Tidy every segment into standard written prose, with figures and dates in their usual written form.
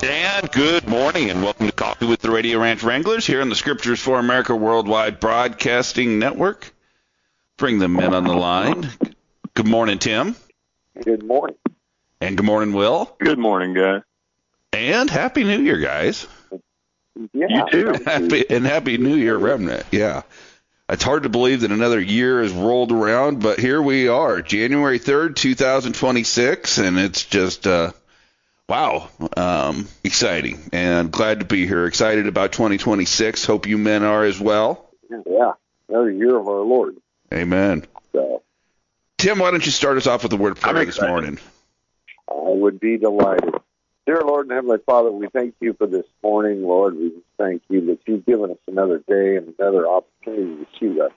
And good morning, and welcome to Coffee with the Radio Ranch Wranglers here on the Scriptures for America Worldwide Broadcasting Network. Bring the men on the line. Good morning, Tim. Good morning. And good morning, Will. Good morning, guys. And Happy New Year, guys. Yeah, you too. Happy New Year, Remnant. Yeah. It's hard to believe that another year has rolled around, but here we are, January 3rd, 2026, and it's just, wow, exciting. And glad to be here. Excited about 2026. Hope you men are as well. Yeah, another year of our Lord. Amen. So, Tim, why don't you start us off with a word of prayer this morning? I would be delighted. Dear Lord and Heavenly Father, we thank you for this morning, Lord. We thank you that you've given us another day and another opportunity to see the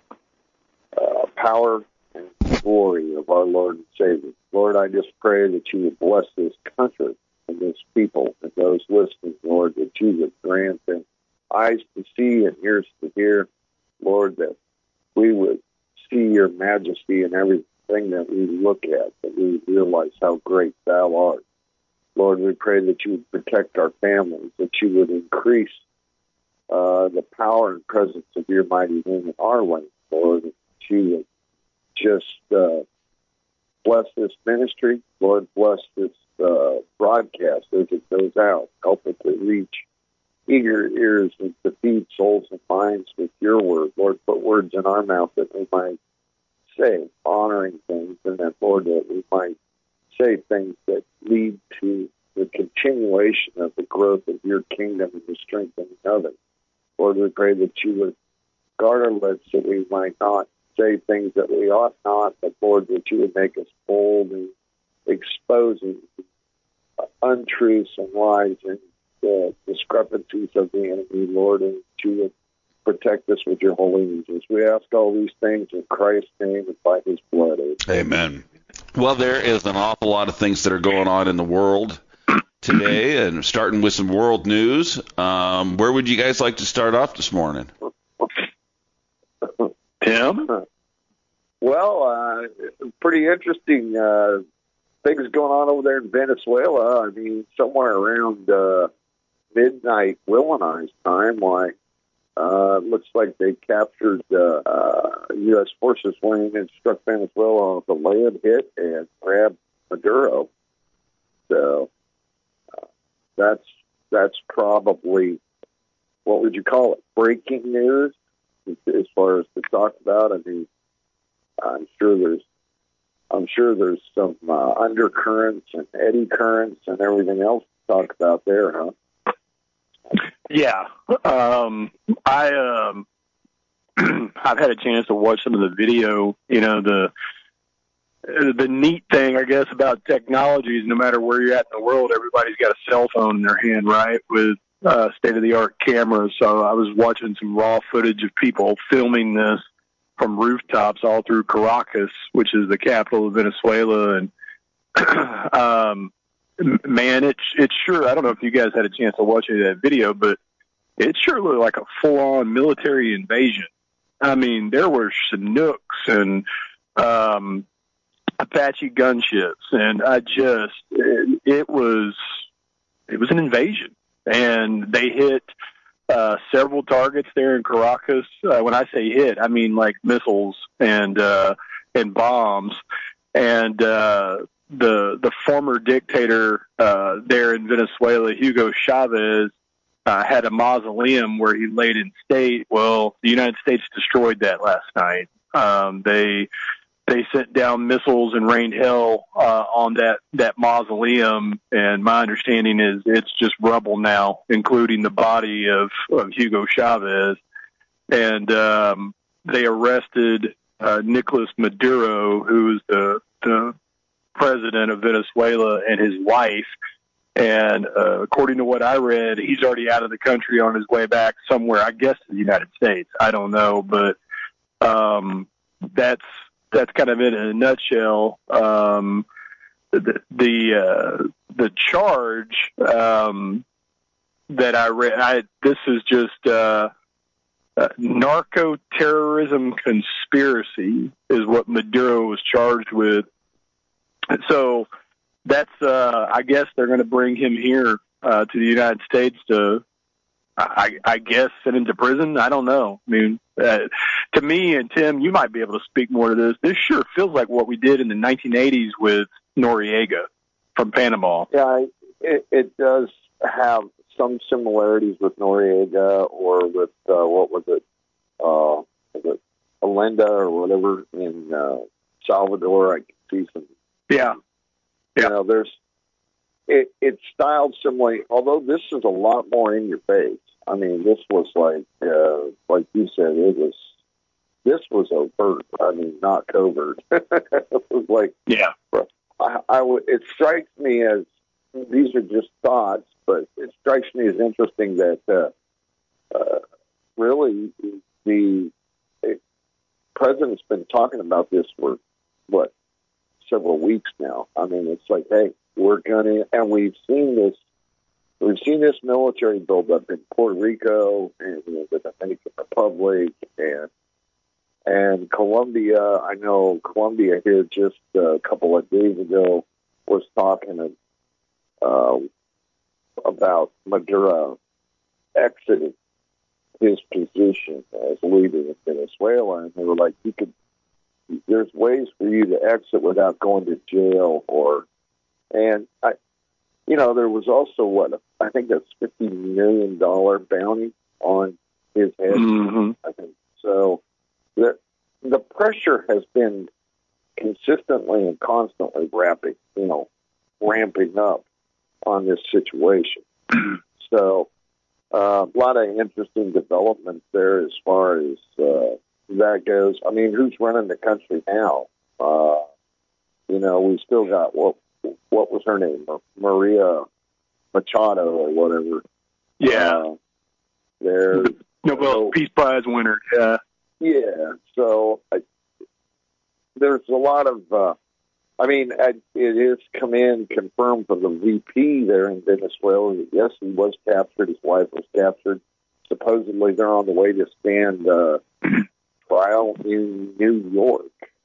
power and glory of our Lord and Savior. Lord, I just pray that you would bless this country and this people and those listening, Lord, that you would grant them eyes to see and ears to hear, Lord, that we would see your majesty in everything that we look at, that we realize how great thou art. Lord, we pray that you would protect our families, that you would increase the power and presence of your mighty name in our land, Lord, that you would just bless this ministry. Lord, bless this broadcast as it goes out. Help it to reach eager ears and to feed souls and minds with your word. Lord, put words in our mouth that we might say honoring things, and that, Lord, that we might say things that lead to the continuation of the growth of your kingdom and the strengthening of it. Lord, we pray that you would guard our lips that we might not say things that we ought not, but, Lord, that you would make us bold in exposing untruths and lies and discrepancies of the enemy, Lord, and that you would protect us with your holy angels. We ask all these things in Christ's name and by his blood. Amen. Well, there is an awful lot of things that are going on in the world today, and starting with some world news. Where would you guys like to start off this morning? Tim? Well, pretty interesting things going on over there in Venezuela. I mean, somewhere around midnight, Will and I's time, looks like they captured U.S. forces went in and struck Venezuela on the land hit and grabbed Maduro. So that's probably, what would you call it, breaking news as far as to talk about. I mean, I'm sure there's some undercurrents and eddy currents and everything else to talk about there, huh? Yeah. I've had a chance to watch some of the video. You know, the neat thing, I guess, about technology is no matter where you're at in the world, everybody's got a cell phone in their hand, right, with state-of-the-art cameras. So I was watching some raw footage of people filming this from rooftops all through Caracas, which is the capital of Venezuela. And man, it's sure, I don't know if you guys had a chance to watch any of that video, but it sure looked like a full-on military invasion. I mean, there were Chinooks and Apache gunships, and it was an invasion. And they hit several targets there in Caracas. When I say hit, I mean like missiles and bombs. And the former dictator there in Venezuela, Hugo Chavez, had a mausoleum where he laid in state. Well, the United States destroyed that last night. They sent down missiles and rained hell on that mausoleum, and my understanding is it's just rubble now, including the body of Hugo Chavez. And they arrested Nicolas Maduro, who is the president of Venezuela, and his wife. And according to what I read, he's already out of the country on his way back somewhere, I guess, to the United States. I don't know, but that's kind of it in a nutshell. The charge that I read, this is just narco-terrorism conspiracy is what Maduro was charged with. So that's, I guess they're going to bring him here to the United States to, I guess, sent him to prison. I don't know. I mean, to me, and Tim, you might be able to speak more to this. This sure feels like what we did in the 1980s with Noriega from Panama. Yeah, it does have some similarities with Noriega or with, what was it Allende or whatever in Salvador. I can see some. Yeah. You know, it's styled similarly, although this is a lot more in your face. I mean, this was like you said, this was overt. I mean, not covert. It was like, yeah. It strikes me as, these are just thoughts, but it strikes me as interesting that really the president's been talking about this for several weeks now. I mean, it's like, hey, we're gonna, and we've seen this military buildup in Puerto Rico and the Dominican Republic and Colombia. I know Colombia here just a couple of days ago was talking about Maduro exiting his position as leader in Venezuela, and they were like, there's ways for you to exit without going to jail, there was also I think that's $50 million bounty on his head. Mm-hmm. I think so. The pressure has been consistently and constantly ramping up on this situation. So a lot of interesting developments there as far as that goes. I mean, who's running the country now? We still got what was her name, Maria Machado or whatever. Yeah, there's Nobel Peace Prize winner. Yeah, yeah. So there's a lot of. It is confirmed from the VP there in Venezuela that, yes, he was captured. His wife was captured. Supposedly, they're on the way to stand trial in New York.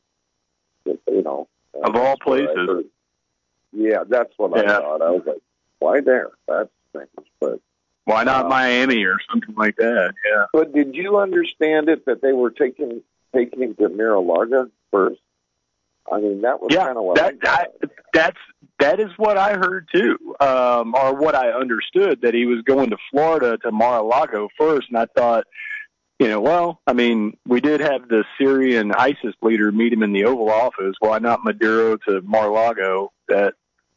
Of all places. Yeah, that's what I thought. I was like, why there? That's strange. But why not Miami or something like that? Yeah. But did you understand it that they were taking him to Mar-a-Lago first? I mean, that was kind of what that is what I heard too, or what I understood, that he was going to Florida to Mar-a-Lago first, and I thought, we did have the Syrian ISIS leader meet him in the Oval Office. Why not Maduro to Mar-a-Lago? That,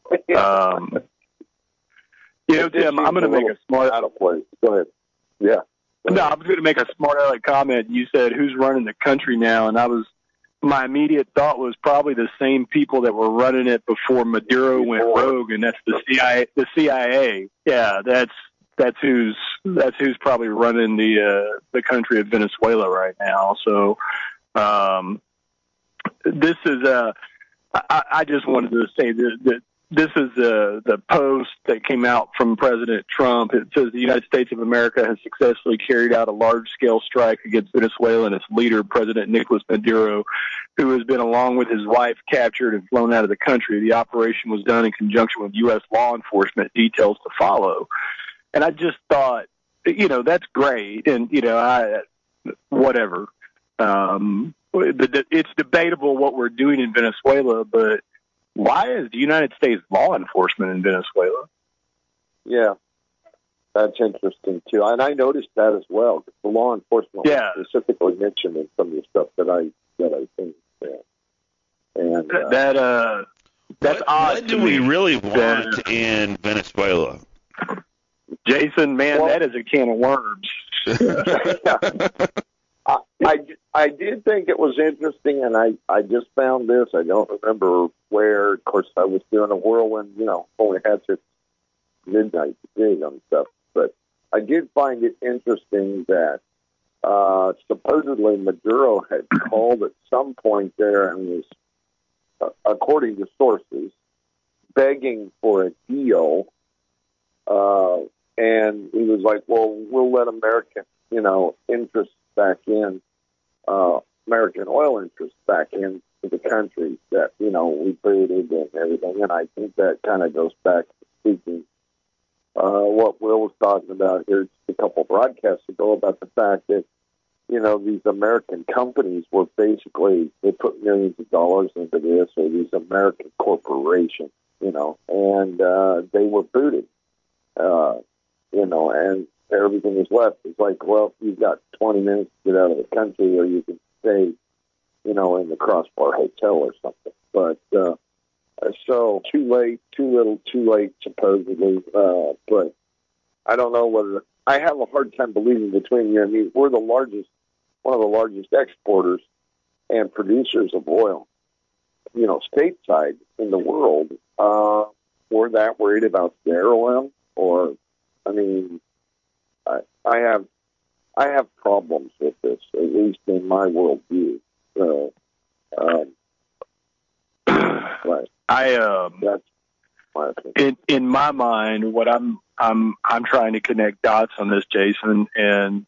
Tim, I'm going to make a smart. Out of place. Go ahead. Yeah. No, I was going to make a smart aleck comment. You said, "Who's running the country now?" And my immediate thought was probably the same people that were running it before Maduro went rogue, and that's the CIA. The CIA. Yeah, that's who's probably running the country of Venezuela right now. So, this is I just wanted to say that this is the post that came out from President Trump. It says the United States of America has successfully carried out a large-scale strike against Venezuela and its leader, President Nicolas Maduro, who has been, along with his wife, captured and flown out of the country. The operation was done in conjunction with U.S. law enforcement, details to follow. And I just thought, that's great. And, whatever. It's debatable what we're doing in Venezuela, but why is the United States law enforcement in Venezuela? Yeah, that's interesting, too. And I noticed that as well. The law enforcement was specifically mentioned in some of the stuff that I think. And that's odd. What do we really want in Venezuela? Jason, man, that is a can of worms. I did think it was interesting, and I just found this. I don't remember where. Of course, I was doing a whirlwind, only had to midnight dig on stuff. But I did find it interesting that supposedly Maduro had called at some point there and was, according to sources, begging for a deal. And he was like, well, we'll let American, interests back in, American oil interests back into the country that, we created and everything. And I think that kind of goes back to speaking what Will was talking about here just a couple of broadcasts ago about the fact that, these American companies were basically, they put millions of dollars into this, or these American corporations, and they were booted, and everything is left. It's like, well, you've got 20 minutes to get out of the country, or you can stay, in the Crossbar Hotel or something. But so too late, too little, too late, supposedly. But I don't know whether I have a hard time believing between you and me. We're one of the largest exporters and producers of oil, stateside in the world. We're that worried about their oil, or I have problems with this, at least in my worldview. So, that's my opinion. In my mind, what I'm trying to connect dots on this, Jason, and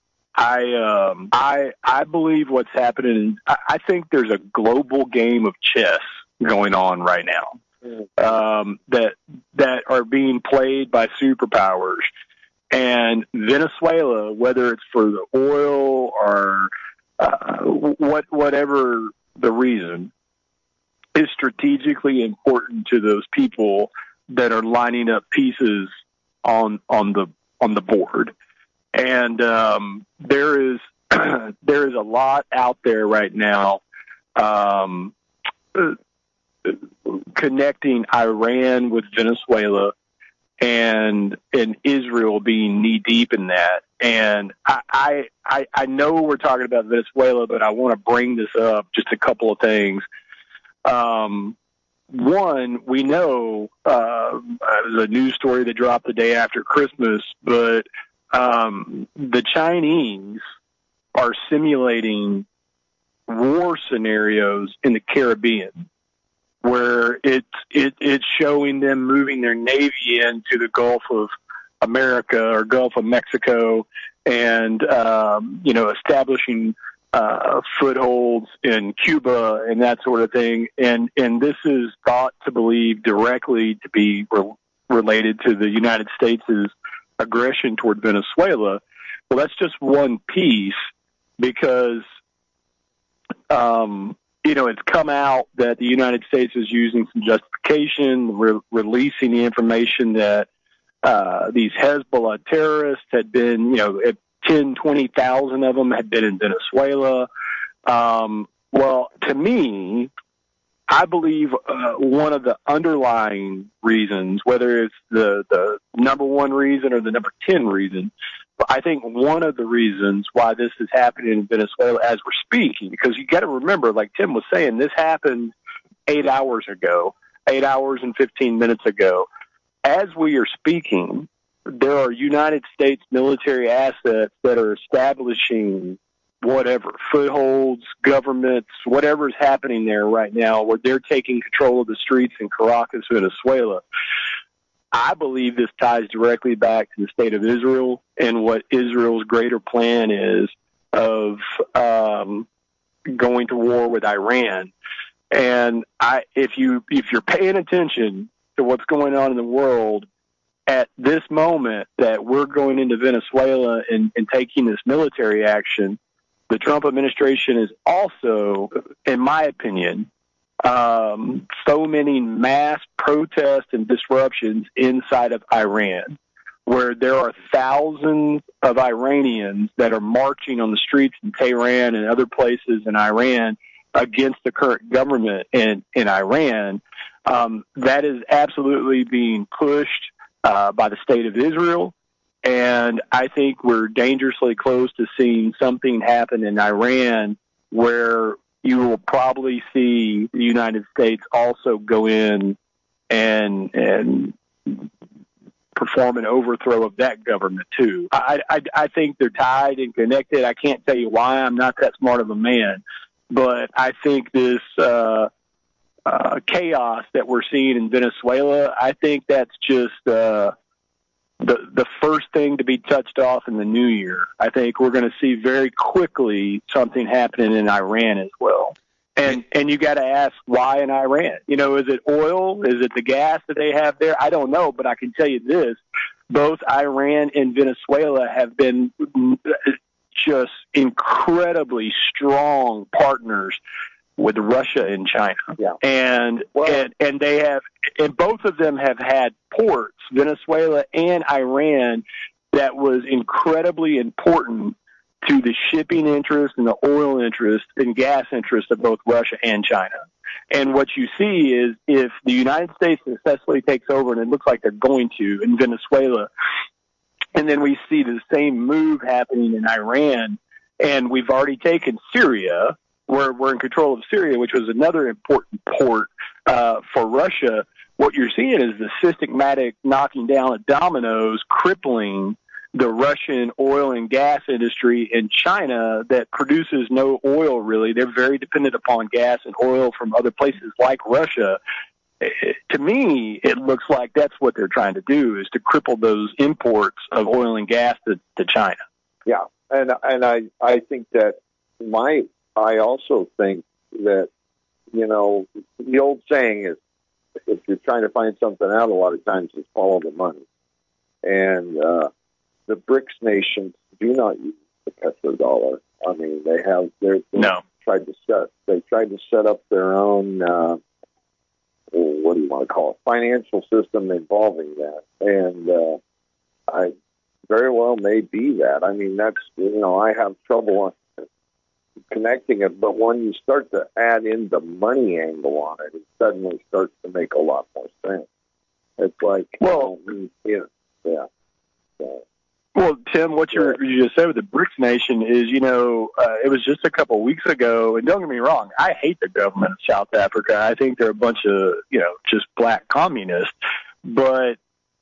I believe what's happening. I think there's a global game of chess going on right now, that are being played by superpowers. And Venezuela, whether it's for the oil or whatever the reason, is strategically important to those people that are lining up pieces on the board. And there is a lot out there right now connecting Iran with Venezuela, and Israel being knee deep in that. And I know we're talking about Venezuela, but I want to bring this up, just a couple of things. One, we know, it was a news story that dropped the day after Christmas, but the Chinese are simulating war scenarios in the Caribbean, where it's showing them moving their navy into the Gulf of America or Gulf of Mexico, and establishing footholds in Cuba and that sort of thing. And this is thought to believe directly to be related to the United States' aggression toward Venezuela. Well, that's just one piece, because it's come out that the United States is using some justification, releasing the information that these Hezbollah terrorists had been, 10, 20,000 of them had been in Venezuela. Well, to me, I believe one of the underlying reasons, whether it's the number one reason or the number 10 reason, but I think one of the reasons why this is happening in Venezuela as we're speaking, because you got to remember, like Tim was saying, this happened 8 hours and 15 minutes ago. As we are speaking, there are United States military assets that are establishing whatever, footholds, governments, whatever is happening there right now, where they're taking control of the streets in Caracas, Venezuela. I believe this ties directly back to the state of Israel and what Israel's greater plan is of going to war with Iran. And if you're paying attention to what's going on in the world at this moment, that we're going into Venezuela and taking this military action, the Trump administration is also, in my opinion, fomenting mass protests and disruptions inside of Iran, where there are thousands of Iranians that are marching on the streets in Tehran and other places in Iran against the current government in Iran. That is absolutely being pushed by the state of Israel. And I think we're dangerously close to seeing something happen in Iran where you will probably see the United States also go in and perform an overthrow of that government too. I think they're tied and connected. I can't tell you why. I'm not that smart of a man, but I think this chaos that we're seeing in Venezuela, I think that's just the first thing to be touched off in the new year. I think we're going to see very quickly something happening in Iran as well. And you got to ask, why in Iran? Is it oil? Is it the gas that they have there? I don't know, but I can tell you this. both Iran and Venezuela have been just incredibly strong partners with Russia and China. Yeah. And they have, and both of them have had ports, Venezuela and Iran, that was incredibly important to the shipping interest and the oil interest and gas interest of both Russia and China. And what you see is if the United States successfully takes over, and it looks like they're going to in Venezuela, and then we see the same move happening in Iran, and we've already taken Syria, we're in control of Syria, which was another important port for Russia. What you're seeing is the systematic knocking down of dominoes, crippling the Russian oil and gas industry in China that produces no oil, really. They're very dependent upon gas and oil from other places like Russia. To me, it looks like that's what they're trying to do, is to cripple those imports of oil and gas to China. Yeah, and I think that I also think that, you know, the old saying is, if you're trying to find something out, a lot of times it's follow the money. And the BRICS nations do not use the petrodollar. I mean, tried to set up their own what do you want to call it, financial system involving that. And I very well may be that. I mean, that's, you know, I have trouble connecting it, but when you start to add in the money angle on it, it suddenly starts to make a lot more sense. It's like, well, yeah. Well, Tim, what you just said with the BRICS nation is, you know, it was just a couple of weeks ago, and don't get me wrong, I hate the government of South Africa. I think they're a bunch of, you know, just black communists. But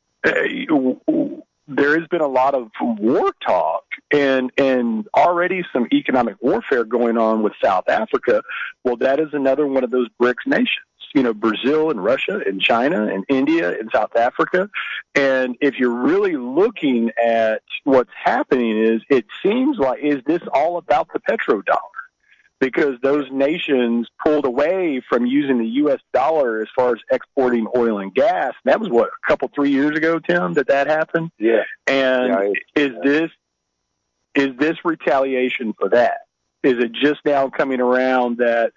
there has been a lot of war talk and already some economic warfare going on with South Africa. Well, that is another one of those BRICS nations. You know, Brazil and Russia and China and India and South Africa. And if you're really looking at what's happening, is it seems like, is this all about the petrodollar? Because those nations pulled away from using the U.S. dollar as far as exporting oil and gas. And that was, what, a couple, 3 years ago, Tim, that happened? Yeah. And is this retaliation for that? Is it just now coming around that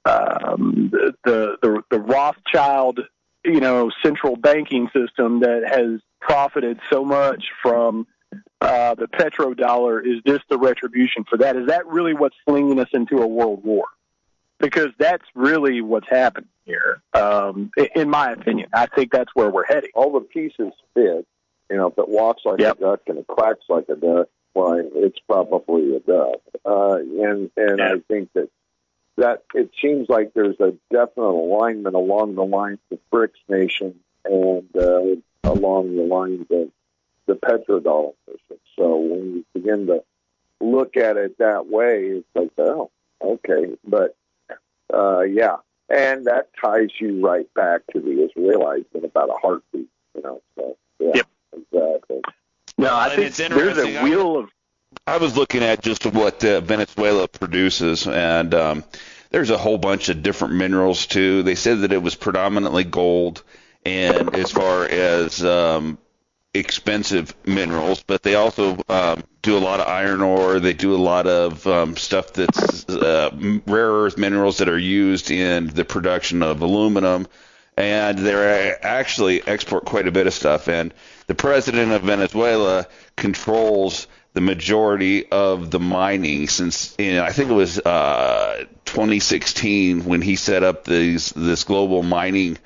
the Rothschild, you know, central banking system that has profited so much from the petrodollar, is this the retribution for that? Is that really what's flinging us into a world war? Because that's really what's happening here, in my opinion. I think that's where we're heading. All the pieces fit. You know, if it walks like a duck and it quacks like a duck, why, it's probably a duck. I think that it seems like there's a definite alignment along the lines of BRICS nations and along the lines of the petrodollar nation. So when you begin to look at it that way, it's like, oh, okay. But, yeah. And that ties you right back to the Israelites in about a heartbeat, you know. So, yeah, yep. Exactly. No, I think there's a wheel of... I was looking at just what Venezuela produces, and there's a whole bunch of different minerals, too. They said that it was predominantly gold, and as far as expensive minerals, but they also do a lot of iron ore. They do a lot of stuff that's rare earth minerals that are used in the production of aluminum, and they actually export quite a bit of stuff. And the president of Venezuela controls the majority of the mining since, I think it was 2016 when he set up this global mining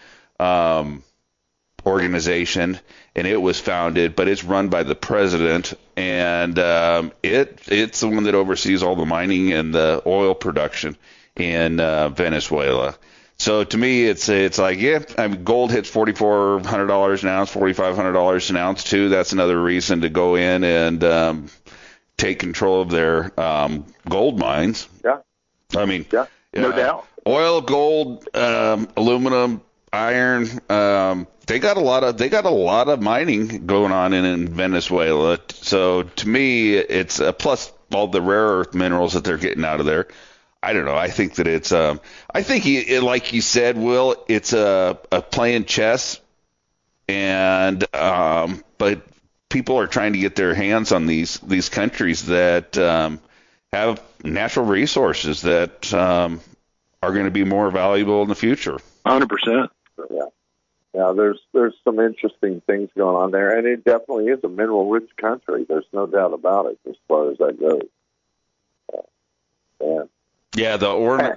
organization, and it was founded, but it's run by the president, and it's the one that oversees all the mining and the oil production in Venezuela. So to me, it's like, yeah, I mean, gold hits $4,400 an ounce, $4,500 an ounce too. That's another reason to go in and take control of their gold mines. Yeah, I mean, no doubt. Oil, gold, aluminum, iron. They got a lot of mining going on in Venezuela. So to me, it's plus all the rare earth minerals that they're getting out of there. I don't know. I think that it's I think like you said, Will, it's a playing chess, and but people are trying to get their hands on these countries that have natural resources that are going to be more valuable in the future. 100%. Yeah, there's some interesting things going on there, and it definitely is a mineral-rich country. There's no doubt about it as far as that goes. Yeah, the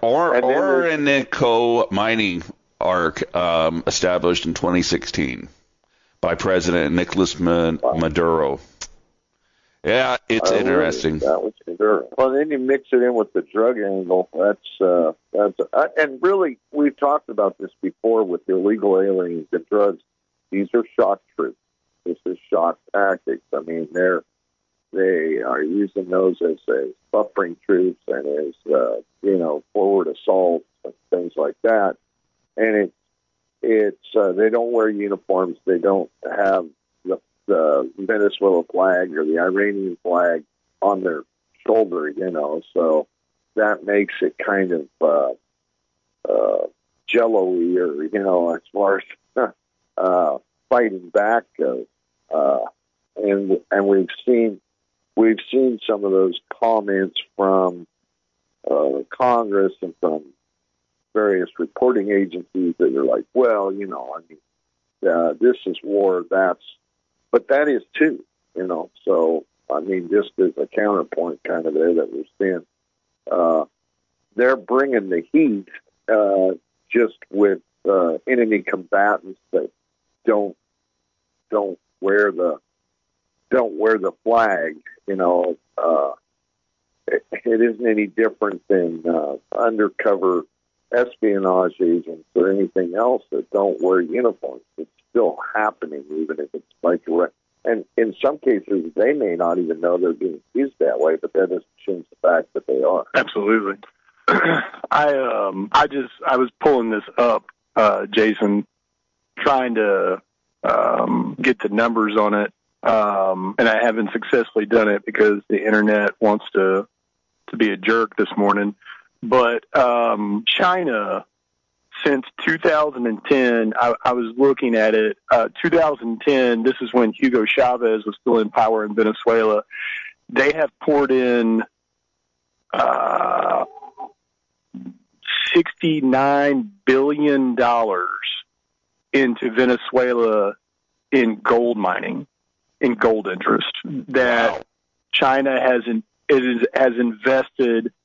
Orinoco mining arc established in 2016 by President Nicolas Maduro. Yeah, it's interesting. That was Maduro. Well, then you mix it in with the drug angle. And really, we've talked about this before with illegal aliens and drugs. These are shock troops. This is shock tactics. I mean, they are using those as buffering troops and as forward assaults and things like that. And it's they don't wear uniforms. They don't have the Venezuela flag or the Iranian flag on their shoulder, so that makes it kind of jello-y, or as far as fighting back goes. And we've seen some of those comments from Congress and from various reporting agencies that are like, well, this is war, but that is too, so, I mean, just as a counterpoint kind of there that we're seeing, they're bringing the heat, just with, enemy combatants that don't wear the flag, it isn't any different than, undercover espionage agents or anything else that don't wear uniforms. It's still happening, even if it's like, and in some cases they may not even know they're being used that way, but that doesn't change the fact that they are. Absolutely. I was pulling this up, Jason, trying to get the numbers on it, and I haven't successfully done it because the internet wants to be a jerk this morning. But China, since 2010, I was looking at it. 2010, this is when Hugo Chavez was still in power in Venezuela. They have poured in $69 billion into Venezuela in gold mining, in gold interest. That China has invested.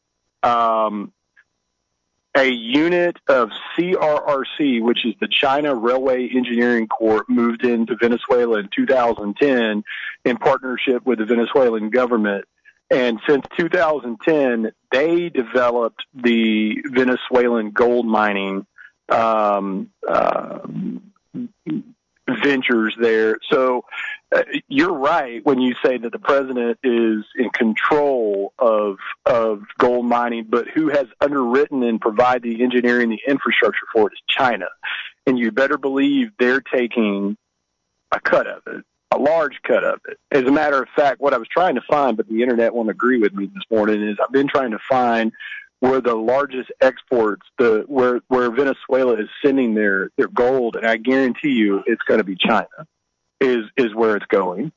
A unit of CRRC, which is the China Railway Engineering Corps, moved into Venezuela in 2010 in partnership with the Venezuelan government. And since 2010, they developed the Venezuelan gold mining ventures there. So you're right when you say that the president is in control of gold mining, but who has underwritten and provided the engineering, the infrastructure for it is China. And you better believe they're taking a cut of it, a large cut of it. As a matter of fact, what I was trying to find, but the internet won't agree with me this morning, is I've been trying to find where the largest exports, where Venezuela is sending their gold, and I guarantee you it's going to be China, is where it's going.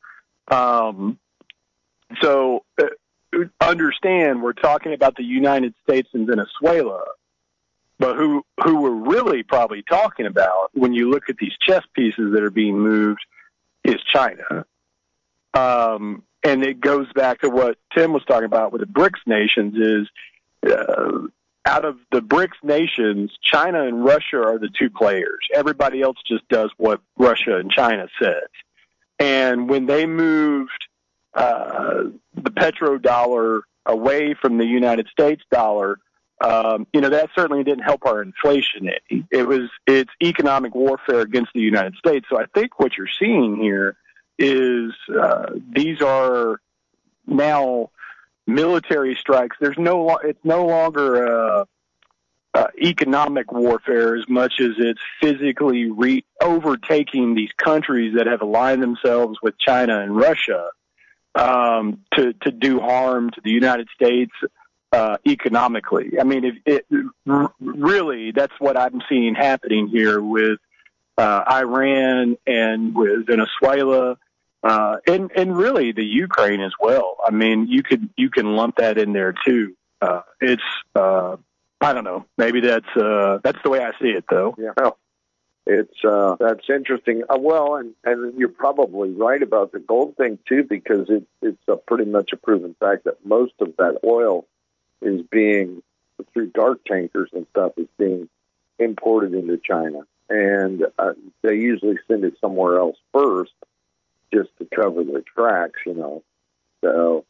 So understand we're talking about the United States and Venezuela, but who we're really probably talking about when you look at these chess pieces that are being moved is China. And it goes back to what Tim was talking about with the BRICS nations is, out of the BRICS nations, China and Russia are the two players. Everybody else just does what Russia and China says. And when they moved the petrodollar away from the United States dollar, that certainly didn't help our inflation any. It's economic warfare against the United States. So I think what you're seeing here is these are now military strikes. It's no longer economic warfare as much as it's physically overtaking these countries that have aligned themselves with China and Russia to do harm to the United States economically. I mean, really, that's what I'm seeing happening here with Iran and with Venezuela. And really the Ukraine as well. I mean, you can lump that in there too. It's I don't know. Maybe that's the way I see it, though. Yeah. Well, it's that's interesting. Well, and you're probably right about the gold thing too, because it's pretty much a proven fact that most of that oil is being, through dark tankers and stuff, is being imported into China, and they usually send it somewhere else first, just to cover their tracks, you know. So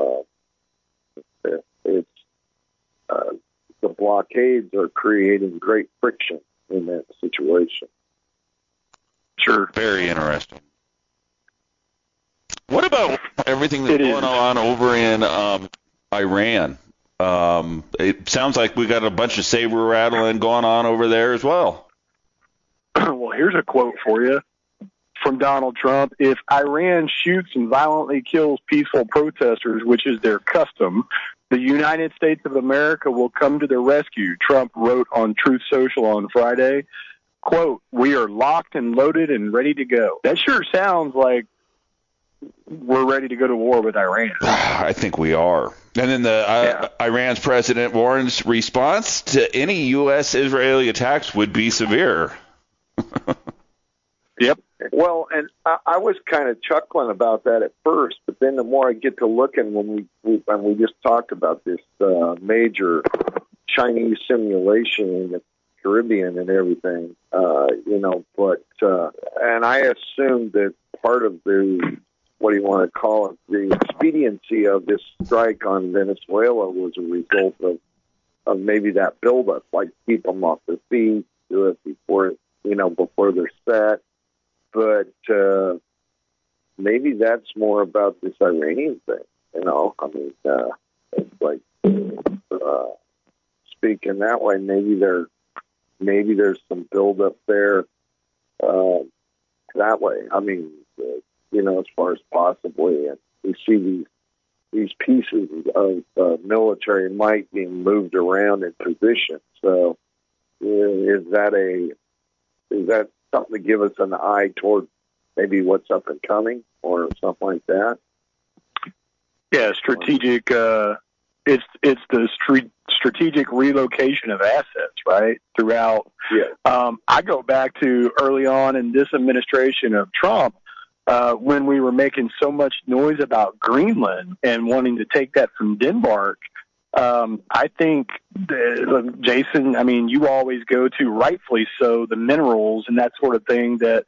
it's the blockades are creating great friction in that situation. Sure. Very interesting. What about everything that's going on over in Iran? It sounds like we got a bunch of saber rattling going on over there as well. Well, here's a quote for you from Donald Trump. If Iran shoots and violently kills peaceful protesters, which is their custom, the United States of America will come to their rescue, Trump wrote on Truth Social on Friday. Quote, we are locked and loaded and ready to go. That sure sounds like we're ready to go to war with Iran. I think we are. And then Iran's President Warren's response to any U.S.-Israeli attacks would be severe. Yep. Well, and I was kind of chuckling about that at first, but then the more I get to looking, when we just talked about this major Chinese simulation in the Caribbean and everything, you know, but and I assumed that part of the, what do you want to call it, the expediency of this strike on Venezuela was a result of maybe that buildup, like keep them off their feet, do it before they're set. But maybe that's more about this Iranian thing, you know. I mean, it's like speaking that way. Maybe there's some buildup there that way. I mean, you know, as far as possibly, and we see these pieces of military might being moved around in position. So, is that something to give us an eye toward maybe what's up and coming or something like that? Yeah, strategic. It's the strategic relocation of assets, right? Throughout. Yeah. I go back to early on in this administration of Trump, when we were making so much noise about Greenland and wanting to take that from Denmark. I think, Jason, I mean, you always go to, rightfully so, the minerals and that sort of thing that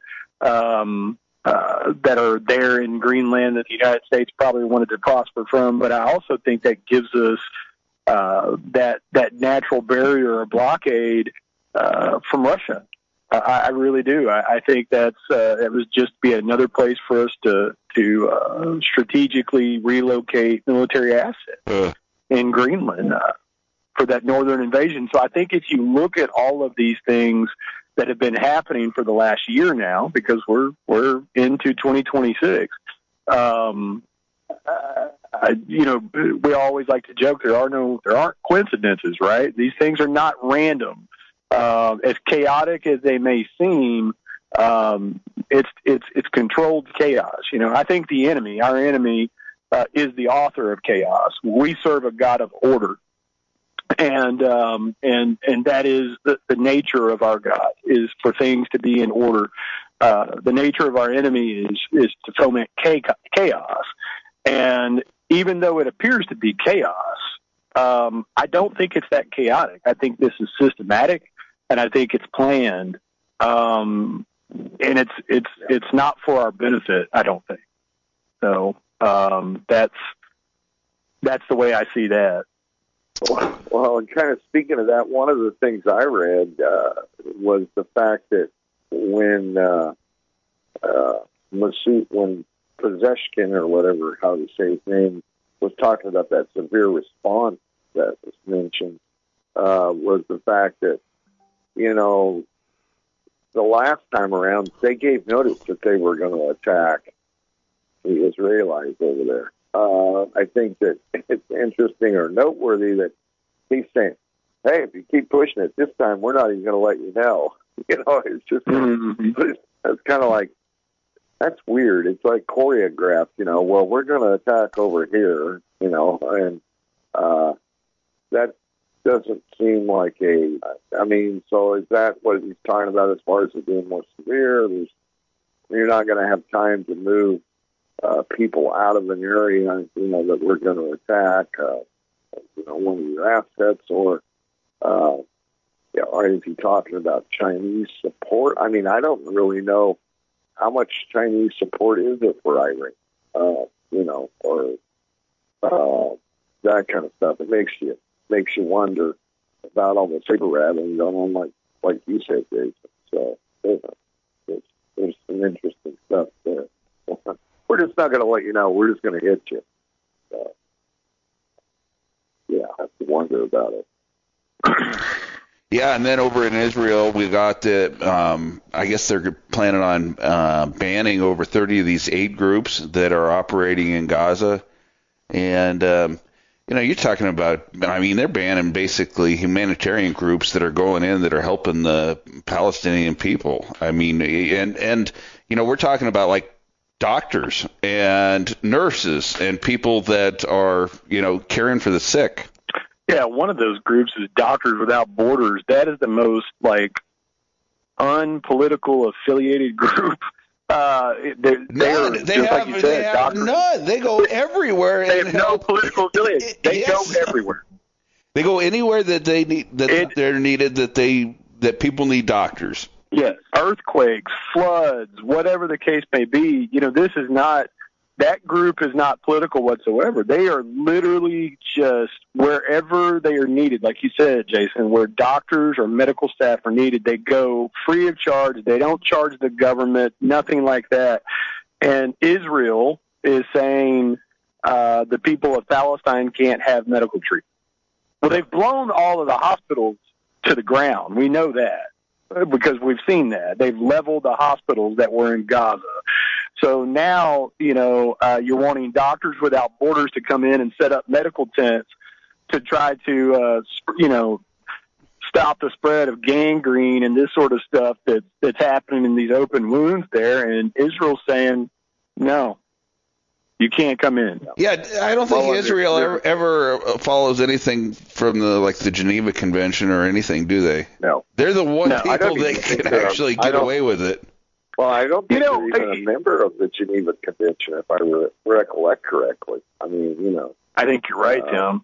that are there in Greenland that the United States probably wanted to prosper from. But I also think that gives us that natural barrier or blockade from Russia. I really do. I think it was just be another place for us to strategically relocate military assets in Greenland for that northern invasion. So I think if you look at all of these things that have been happening for the last year now, because we're into 2026, we always like to joke there aren't coincidences, right? These things are not random. As chaotic as they may seem, it's controlled chaos. You know, I think our enemy, is the author of chaos. We serve a God of order, and that is the nature of our God, is for things to be in order. The nature of our enemy is to foment chaos, and even though it appears to be chaos, I don't think it's that chaotic. I think this is systematic, and I think it's planned, and it's not for our benefit, I don't think. So that's the way I see that. Well, and kind of speaking of that, one of the things I read was the fact that when Pezeshkian, or whatever, how to say his name, was talking about that severe response that was mentioned, was the fact that, you know, the last time around, they gave notice that they were going to attack the Israelis over there. I think that it's interesting or noteworthy that he's saying, hey, if you keep pushing it this time, we're not even going to let you know. You know, it's just, it's kind of like, That's weird. It's like choreographed, well, we're going to attack over here, and that doesn't seem like so is that what he's talking about as far as it being more severe? You're not going to have time to move people out of an area, that we're going to attack, one of your assets, or is he talking about Chinese support? I don't really know how much Chinese support is there for Iran, or that kind of stuff. It makes you wonder about all the saber rattling going on, like you said, Jason. So there's some interesting stuff there. We're just not going to let you know. We're just going to hit you. So, I have to wonder about it. Yeah, and then over in Israel, we got I guess they're planning on banning over 30 of these aid groups that are operating in Gaza. And, you're talking about, they're banning basically humanitarian groups that are going in that are helping the Palestinian people. And we're talking about like doctors and nurses and people that are, caring for the sick. Yeah, one of those groups is Doctors Without Borders. That is the most unpolitical affiliated group. They have none. They go everywhere. They have no political affiliation. They go everywhere. They go anywhere that they need they're needed. That people need doctors. Yes, earthquakes, floods, whatever the case may be. This is not. That group is not political whatsoever. They are literally just wherever they are needed. Like you said, Jason, where doctors or medical staff are needed, they go free of charge. They don't charge the government, nothing like that. And Israel is saying the people of Palestine can't have medical treatment. Well, they've blown all of the hospitals to the ground. We know that because we've seen that. They've leveled the hospitals that were in Gaza. So now, you're wanting Doctors Without Borders to come in and set up medical tents to try to, stop the spread of gangrene and this sort of stuff that's happening in these open wounds there. And Israel's saying, no, you can't come in. Yeah, I don't think Israel ever follows anything from the Geneva Convention or anything, do they? No. They're the one people that can actually get away with it. Well, I don't think they're even a member of the Geneva Convention, if I recollect correctly. I think you're right, Tim.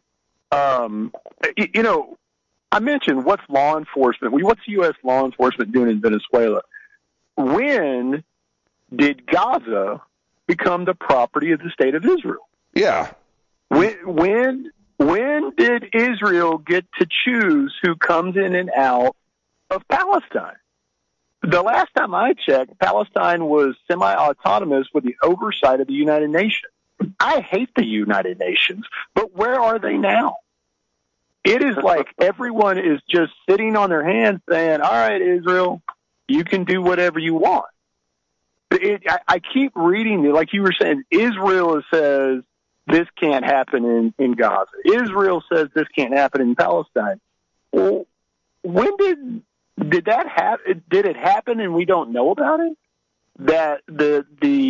I mentioned what's law enforcement. What's U.S. law enforcement doing in Venezuela? When did Gaza become the property of the state of Israel? Yeah. When did Israel get to choose who comes in and out of Palestine? The last time I checked, Palestine was semi-autonomous with the oversight of the United Nations. I hate the United Nations, but where are they now? It is like everyone is just sitting on their hands saying, all right, Israel, you can do whatever you want. I keep reading, like you were saying, Israel says this can't happen in Gaza. Israel says this can't happen in Palestine. Well, when did that happen? Did it happen and we don't know about it? That the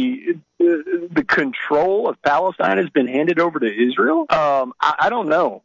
control of Palestine has been handed over to Israel? I don't know.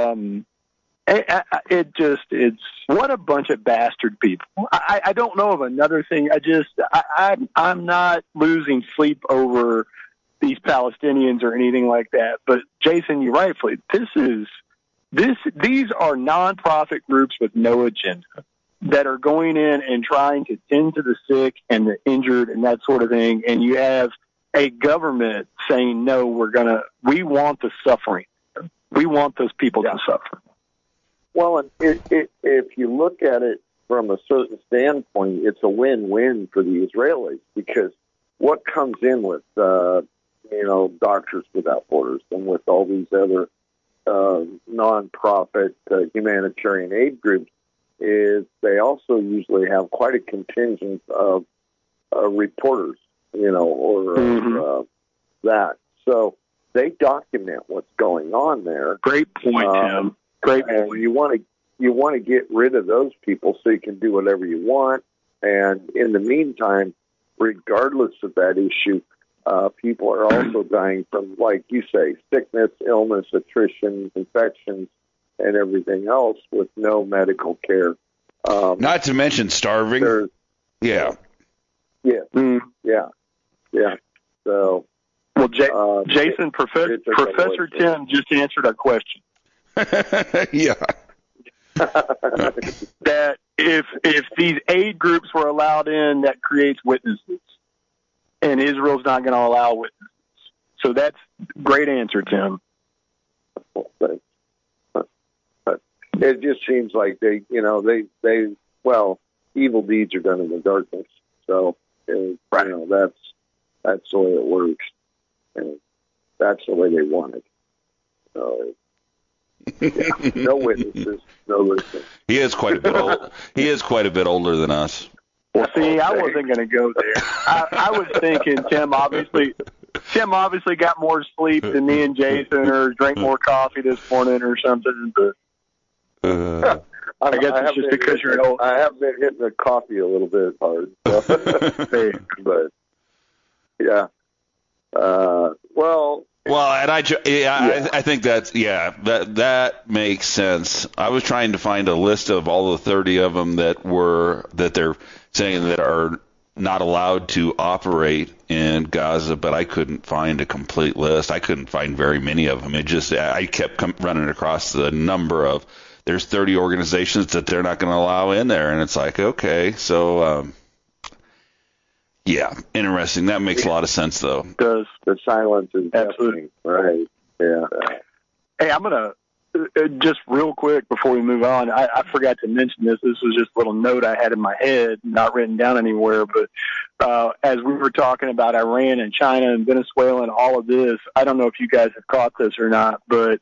It's what a bunch of bastard people. I don't know of another thing. I'm not losing sleep over these Palestinians or anything like that. But Jason, you're rightfully, these are nonprofit groups with no agenda that are going in and trying to tend to the sick and the injured and that sort of thing. And you have a government saying, no, we want the suffering. We want those people to suffer. Well, if you look at it from a certain standpoint, it's a win-win for the Israelis, because what comes in with, Doctors Without Borders and with all these other nonprofit humanitarian aid groups is they also usually have quite a contingent of reporters, that. So they document what's going on there. Great point, Tim. Great point. And you want to get rid of those people so you can do whatever you want. And in the meantime, regardless of that issue, people are also dying from, like you say, sickness, illness, attrition, infections, and everything else with no medical care. Not to mention starving. Yeah. Yeah. Yeah. So, well, Jason, Professor Tim just answered our question. Yeah. That if these aid groups were allowed in, that creates witnesses, and Israel's not going to allow witnesses. So that's great answer, Tim. It just seems like they evil deeds are done in the darkness. So, that's the way it works, and that's the way they want it. So, yeah, no witnesses, no listening. He is quite a bit old. He is quite a bit older than us. Well, see, I wasn't going to go there. I was thinking Tim obviously got more sleep than me and Jason, or drank more coffee this morning or something. But I guess it's just because you're old. I have been hitting the coffee a little bit hard. So. But yeah. Well, and I think that makes sense. I was trying to find a list of all the 30 of them that they're saying that are not allowed to operate in Gaza, but I couldn't find a complete list. I couldn't find very many of them. I kept running across the number of, there's 30 organizations that they're not going to allow in there, and it's like, okay, so yeah, interesting. That makes a lot of sense, though. Does the silence is absolutely right? Yeah. Hey, I'm gonna just real quick before we move on. I forgot to mention this. This was just a little note I had in my head, not written down anywhere. But as we were talking about Iran and China and Venezuela and all of this, I don't know if you guys have caught this or not, but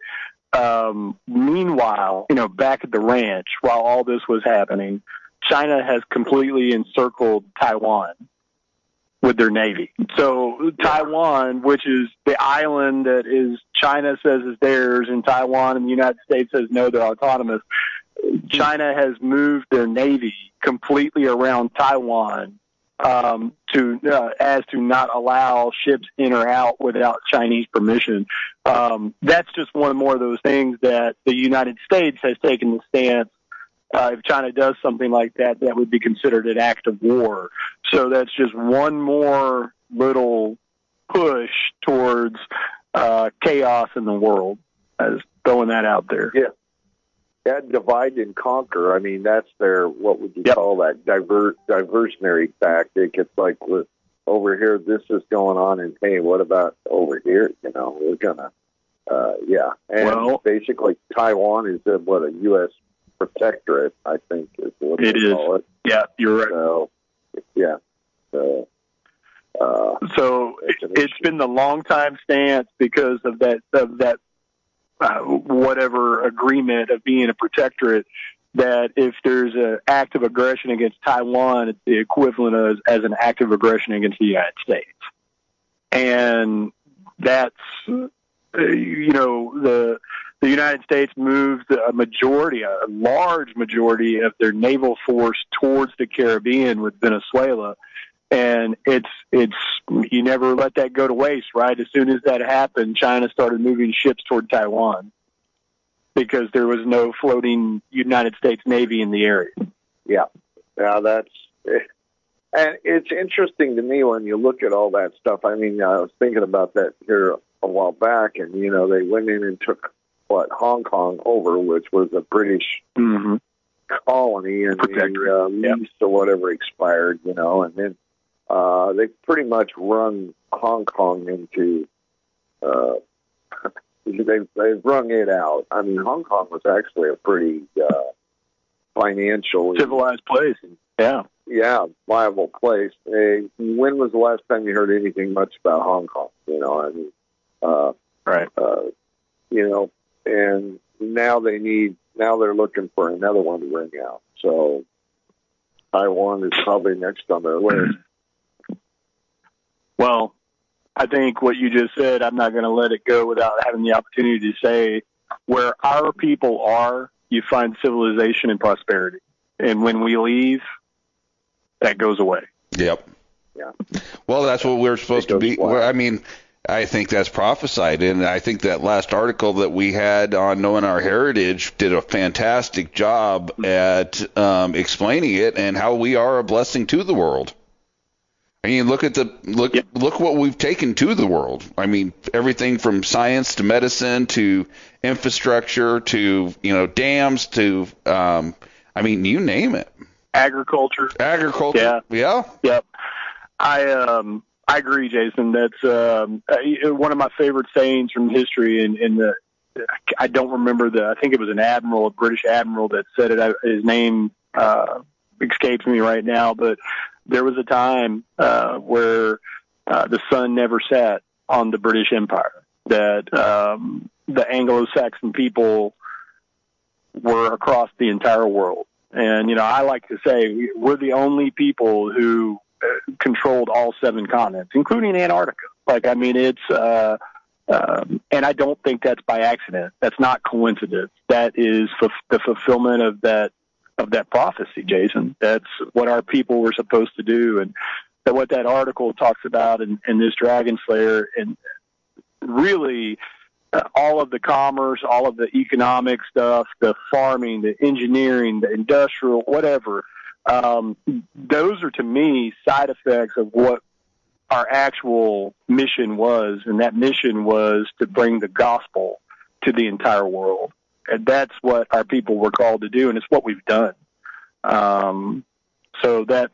meanwhile, back at the ranch, while all this was happening, China has completely encircled Taiwan with their Navy. So Taiwan, which is the island that is China says is theirs, and Taiwan and the United States says no, they're autonomous. China has moved their Navy completely around Taiwan as to not allow ships in or out without Chinese permission. That's just one more of those things that the United States has taken the stance. If China does something like that, that would be considered an act of war. So that's just one more little push towards chaos in the world. I was throwing that out there. Yeah. That divide and conquer, I mean, that's their, what would you call that, diversionary tactic. It's like, over here, this is going on, and hey, what about over here? We're going to, And basically, Taiwan is a U.S. protectorate, I think, is what they call it. Yeah, you're right. So, yeah. So it's been the long time stance because of that whatever agreement of being a protectorate, that if there's an act of aggression against Taiwan, it's the equivalent as an act of aggression against the United States. And that's, the United States moved a large majority of their naval force towards the Caribbean with Venezuela. And it's you never let that go to waste, right? As soon as that happened, China started moving ships toward Taiwan because there was no floating United States Navy in the area. Yeah. Now and it's interesting to me when you look at all that stuff. I mean, I was thinking about that here a while back, and, they went in and took Hong Kong over, which was a British colony, and the lease or whatever expired, and then they pretty much run Hong Kong into they've wrung it out. I mean, Hong Kong was actually a pretty financially civilized place. Yeah, viable place. When was the last time you heard anything much about Hong Kong? Right. And now they're looking for another one to ring out. So Taiwan is probably next on their list. Well, I think what you just said, I'm not going to let it go without having the opportunity to say, where our people are, you find civilization and prosperity. And when we leave, that goes away. Yep. Yeah. Well, that's what we're supposed to be. flat. Well, I mean, I think that's prophesied, and I think that last article that we had on Knowing Our Heritage did a fantastic job at explaining it and how we are a blessing to the world. I mean, look what we've taken to the world. I mean, everything from science to medicine to infrastructure to dams to I mean, you name it. Agriculture. Yeah. Yep. I agree, Jason. That's one of my favorite sayings from history. I don't remember I think it was a British admiral that said it. His name escapes me right now, but there was a time where the sun never set on the British Empire, that the Anglo-Saxon people were across the entire world. And, I like to say we're the only people who controlled all 7 continents, including Antarctica. It's and I don't think that's by accident. That's not coincidence. That is the fulfillment of that prophecy, Jason. That's what our people were supposed to do, and what that article talks about in this Dragon Slayer, and really all of the commerce, all of the economic stuff, the farming, the engineering, the industrial, whatever. Those are, to me, side effects of what our actual mission was, and that mission was to bring the gospel to the entire world. And that's what our people were called to do, and it's what we've done. So that's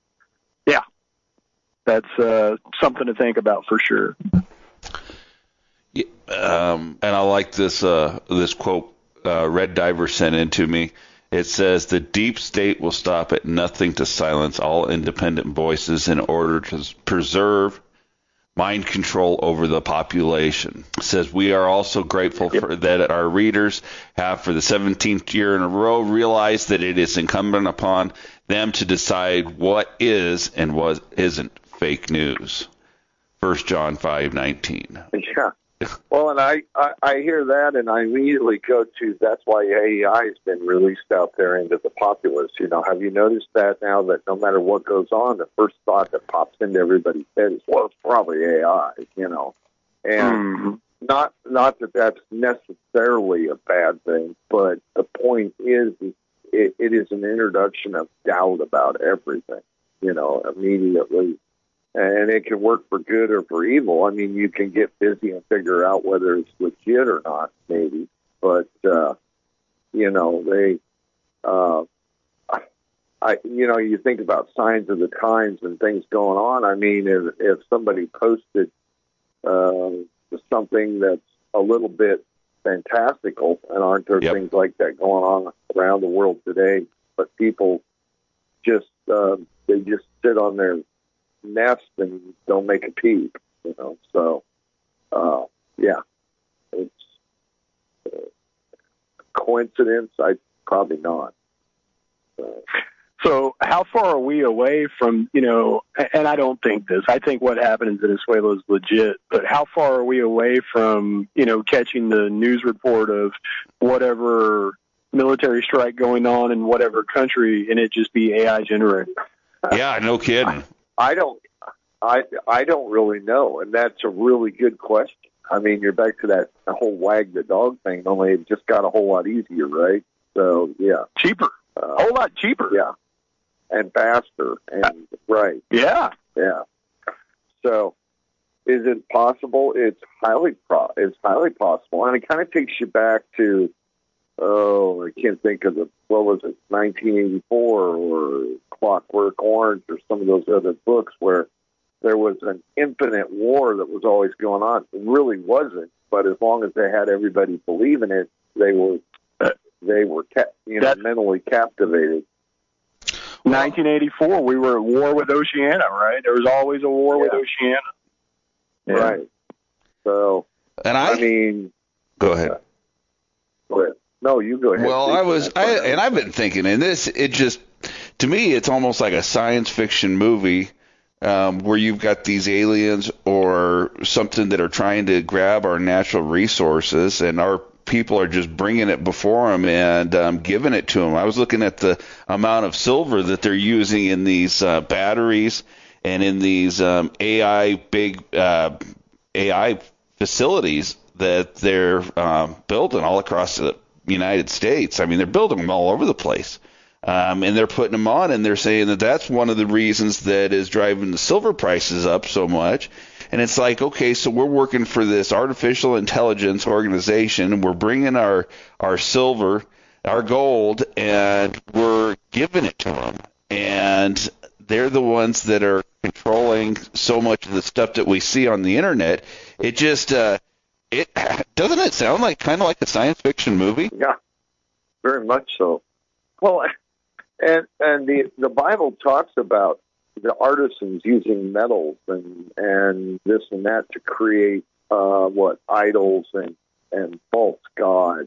something to think about for sure. Yeah, and I like this quote Red Diver sent in to me. It says, "The deep state will stop at nothing to silence all independent voices in order to preserve mind control over the population." It says, "We are also grateful for that our readers have, for the 17th year in a row, realized that it is incumbent upon them to decide what is and what isn't fake news." 1 John 5:19. Yeah. Well, and I hear that, and I immediately go to, that's why AI has been released out there into the populace. Have you noticed that now, that no matter what goes on, the first thought that pops into everybody's head is, well, it's probably AI, And not that that's necessarily a bad thing, but the point is it is an introduction of doubt about everything, immediately. And it can work for good or for evil. I mean, you can get busy and figure out whether it's legit or not, maybe. But, you think about signs of the times and things going on. I mean, if somebody posted something that's a little bit fantastical, and aren't there things like that going on around the world today? But people just sit on their nest and don't make a peep, So, it's coincidence. Probably not. So how far are we away from, and I don't think this, I think what happened in Venezuela is legit, but how far are we away from, catching the news report of whatever military strike going on in whatever country, and it just be AI generated? Yeah, no kidding. I don't really know, and that's a really good question. I mean, you're back to that whole wag the dog thing, only it just got a whole lot easier, right? So, yeah. Cheaper. A whole lot cheaper. Yeah. And faster. And right. Yeah. Yeah. So, is it possible? It's highly possible. And it kind of takes you back to, I can't think of 1984 or Clockwork Orange or some of those other books where there was an infinite war that was always going on. It really wasn't, but as long as they had everybody believing it, they were mentally captivated. 1984, we were at war with Oceania, right? There was always a war with Oceania. Yeah. Right. So, and I mean, go ahead. Go ahead. No, you go ahead. Well, I've been thinking, and to me, it's almost like a science fiction movie where you've got these aliens or something that are trying to grab our natural resources, and our people are just bringing it before them and giving it to them. I was looking at the amount of silver that they're using in these batteries and in these AI facilities that they're building all across the United States. I mean, they're building them all over the place. And they're putting them on, and they're saying that that's one of the reasons that is driving the silver prices up so much. And it's like, okay, so we're working for this artificial intelligence organization, and we're bringing our silver, our gold, and we're giving it to them. And they're the ones that are controlling so much of the stuff that we see on the internet. It just, doesn't it sound like kind of like a science fiction movie? Yeah, very much so. Well, and the Bible talks about the artisans using metals and this and that to create idols and false gods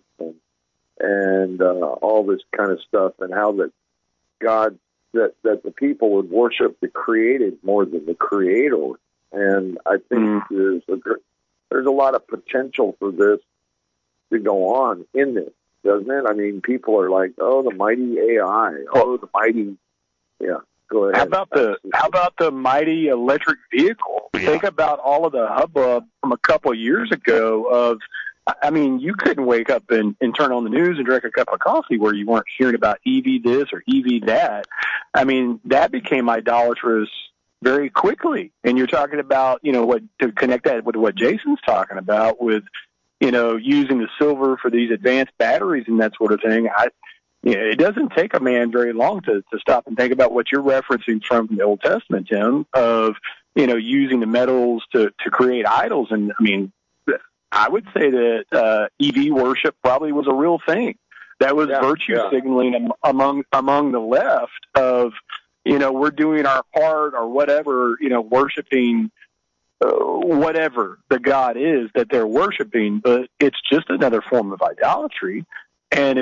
and all this kind of stuff, and how that God that the people would worship the created more than the creator. And I think there's a lot of potential for this to go on in this, doesn't it? I mean, people are like, oh, the mighty AI, oh, the mighty, yeah. Go ahead. How about the mighty electric vehicle? Yeah. Think about all of the hubbub from a couple of years ago of, I mean, you couldn't wake up and turn on the news and drink a cup of coffee where you weren't hearing about EV this or EV that. I mean, that became idolatrous very quickly. And you're talking about, what to connect that with what Jason's talking about with, using the silver for these advanced batteries and that sort of thing. It doesn't take a man very long to stop and think about what you're referencing from the Old Testament, Tim, of, using the metals to create idols. And, I mean, I would say that EV worship probably was a real thing. That was virtue signaling among the left of, we're doing our part or whatever, worshiping whatever the God is that they're worshiping, but it's just another form of idolatry, and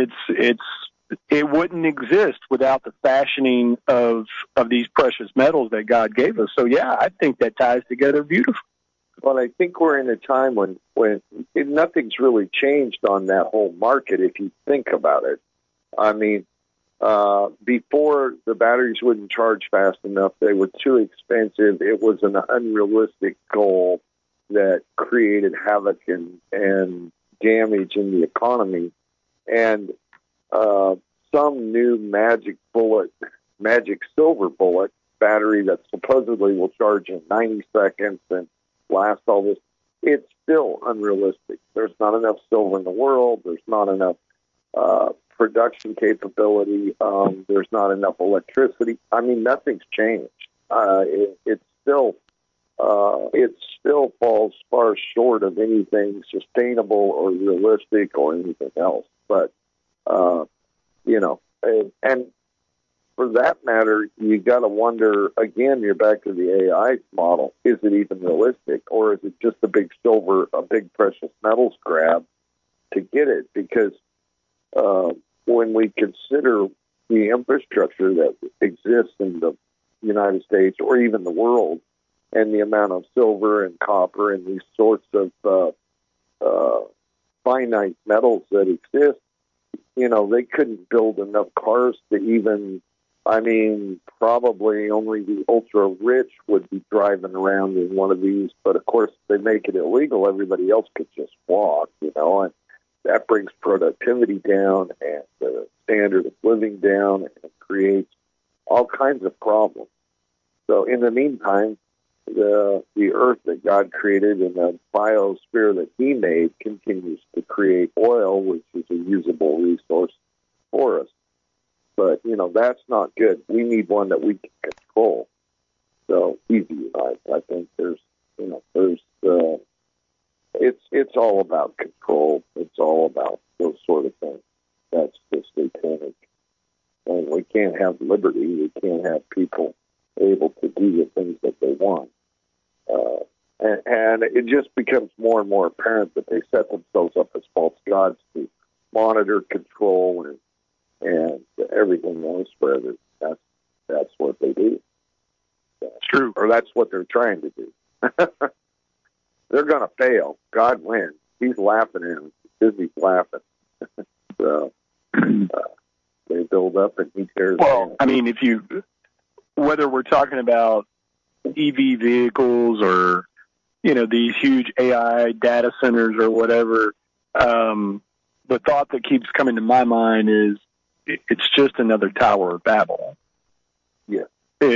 it wouldn't exist without the fashioning of these precious metals that God gave us. So yeah, I think that ties together beautifully. Well, I think we're in a time when nothing's really changed on that whole market, if you think about it. I mean, before the batteries wouldn't charge fast enough, they were too expensive. It was an unrealistic goal that created havoc and damage in the economy. And some new magic silver bullet battery that supposedly will charge in 90 seconds and last all this, it's still unrealistic. There's not enough silver in the world. There's not enough production capability. There's not enough electricity. I mean, nothing's changed. It still falls far short of anything sustainable or realistic or anything else. But and for that matter, you got to wonder again. You're back to the AI model. Is it even realistic, or is it just a big precious metals grab to get it? Because when we consider the infrastructure that exists in the United States or even the world, and the amount of silver and copper and these sorts of finite metals that exist, they couldn't build enough cars to even, probably only the ultra-rich would be driving around in one of these. But, of course, they make it illegal. Everybody else could just walk, and that brings productivity down and the standard of living down, and it creates all kinds of problems. So, in the meantime, the earth that God created and the biosphere that He made continues to create oil, which is a usable resource for us. But that's not good. We need one that we can control. So easy, I think it's all about control. It's all about those sort of things. That's the satanic. And we can't have liberty. We can't have people able to do the things that they want. And it just becomes more and more apparent that they set themselves up as false gods to monitor, control, and everything else. Whether that's what they do. It's true, or that's what they're trying to do. They're going to fail. God wins. He's laughing at them. Disney's laughing. So they build up and he tears down. Well, whether we're talking about EV vehicles or, these huge AI data centers or whatever, the thought that keeps coming to my mind is it's just another Tower of Babel. Yeah.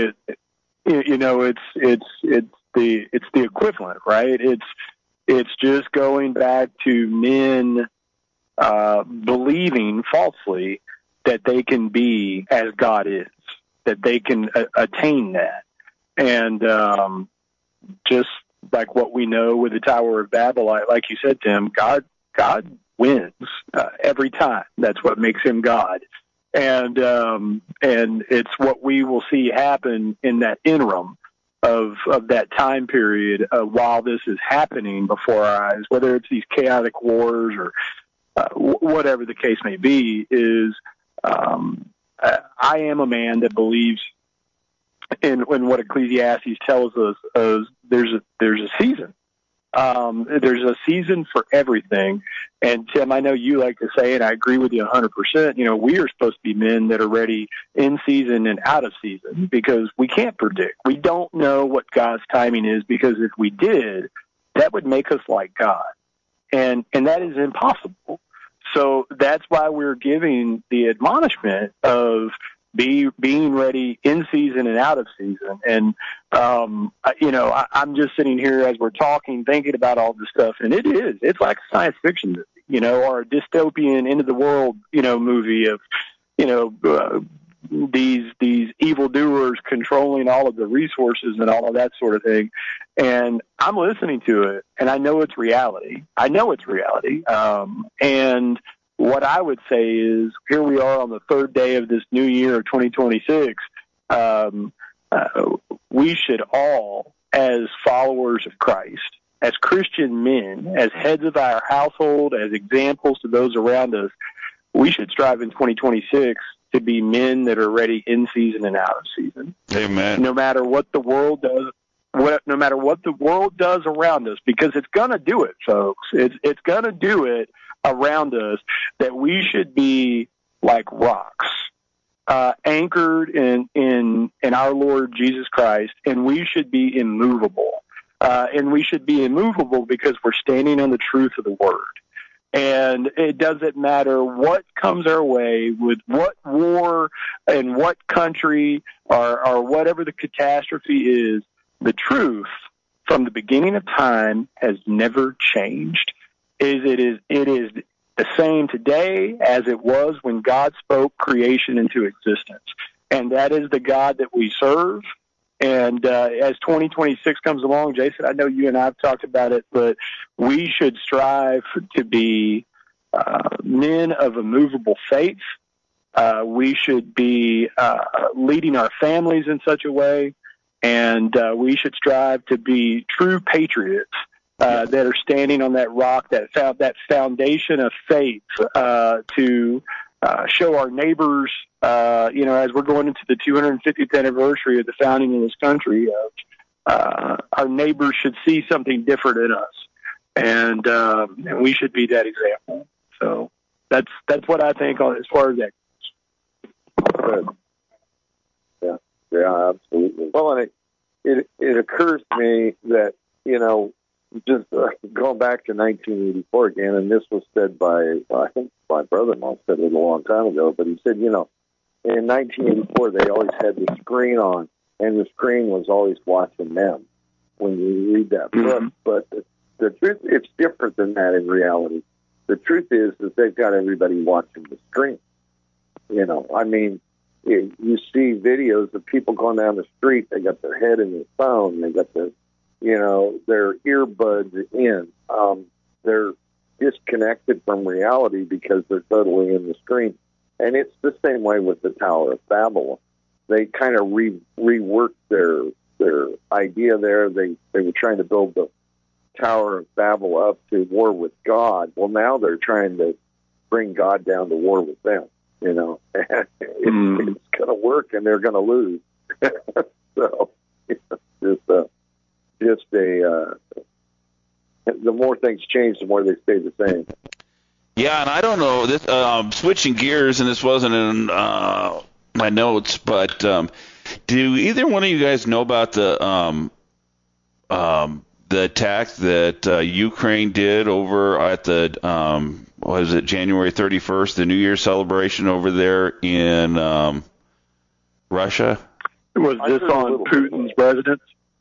It's the equivalent, right? It's just going back to men believing falsely that they can be as God is, that they can attain that. And just like what we know with the Tower of Babel, like you said, Tim, God wins every time. That's what makes him God. And it's what we will see happen in that interim of that time period while this is happening before our eyes, whether it's these chaotic wars or whatever the case may be, is I am a man that believes in what Ecclesiastes tells us is there's a season. There's a season for everything. And Tim, I know you like to say, and I agree with you 100%, we are supposed to be men that are ready in season and out of season because we can't predict. We don't know what God's timing is, because if we did, that would make us like God. And that is impossible. So that's why we're giving the admonishment of being ready in season and out of season. And, I'm just sitting here as we're talking, thinking about all this stuff. And it's like a science fiction movie, or a dystopian end of the world, movie of, these evildoers controlling all of the resources and all of that sort of thing. And I'm listening to it, and I know it's reality. And what I would say is, here we are on the third day of this new year of 2026. We should all, as followers of Christ, as Christian men, as heads of our household, as examples to those around us, we should strive in 2026 to be men that are ready in season and out of season. Amen. No matter what the world does. No matter what the world does around us, because it's going to do it, folks. It's going to do it around us, that we should be like rocks, anchored in our Lord Jesus Christ, and we should be immovable. And we should be immovable because we're standing on the truth of the Word. And it doesn't matter what comes our way, with what war and what country or whatever the catastrophe is. The truth from the beginning of time has never changed. It is the same today as it was when God spoke creation into existence. And that is the God that we serve. And as 2026 comes along, Jason, I know you and I have talked about it, but we should strive to be men of immovable faith. We should be leading our families in such a way. And we should strive to be true patriots that are standing on that rock, that foundation of faith, to show our neighbors, as we're going into the 250th anniversary of the founding of this country, our neighbors should see something different in us, and we should be that example. So that's what I think on as far as that goes. Yeah, absolutely. Well, and it occurs to me that, just going back to 1984 again, and this was said by, I think my brother-in-law said it a long time ago, but he said, in 1984 they always had the screen on, and the screen was always watching them when you read that book. But the truth, it's different than that in reality. The truth is that they've got everybody watching the screen. You see videos of people going down the street. They got their head in their phone. They got their earbuds in. They're disconnected from reality because they're totally in the screen. And it's the same way with the Tower of Babel. They kind of reworked their idea there. They were trying to build the Tower of Babel up to war with God. Well, now they're trying to bring God down to war with them. It's going to work, and they're going to lose. So, the more things change, the more they stay the same. Yeah, and I don't know this. Switching gears, and this wasn't in my notes, but Do either one of you guys know about the attack that Ukraine did over at the was it January 31st, the New Year's celebration over there in Russia? Was this on Putin's residence?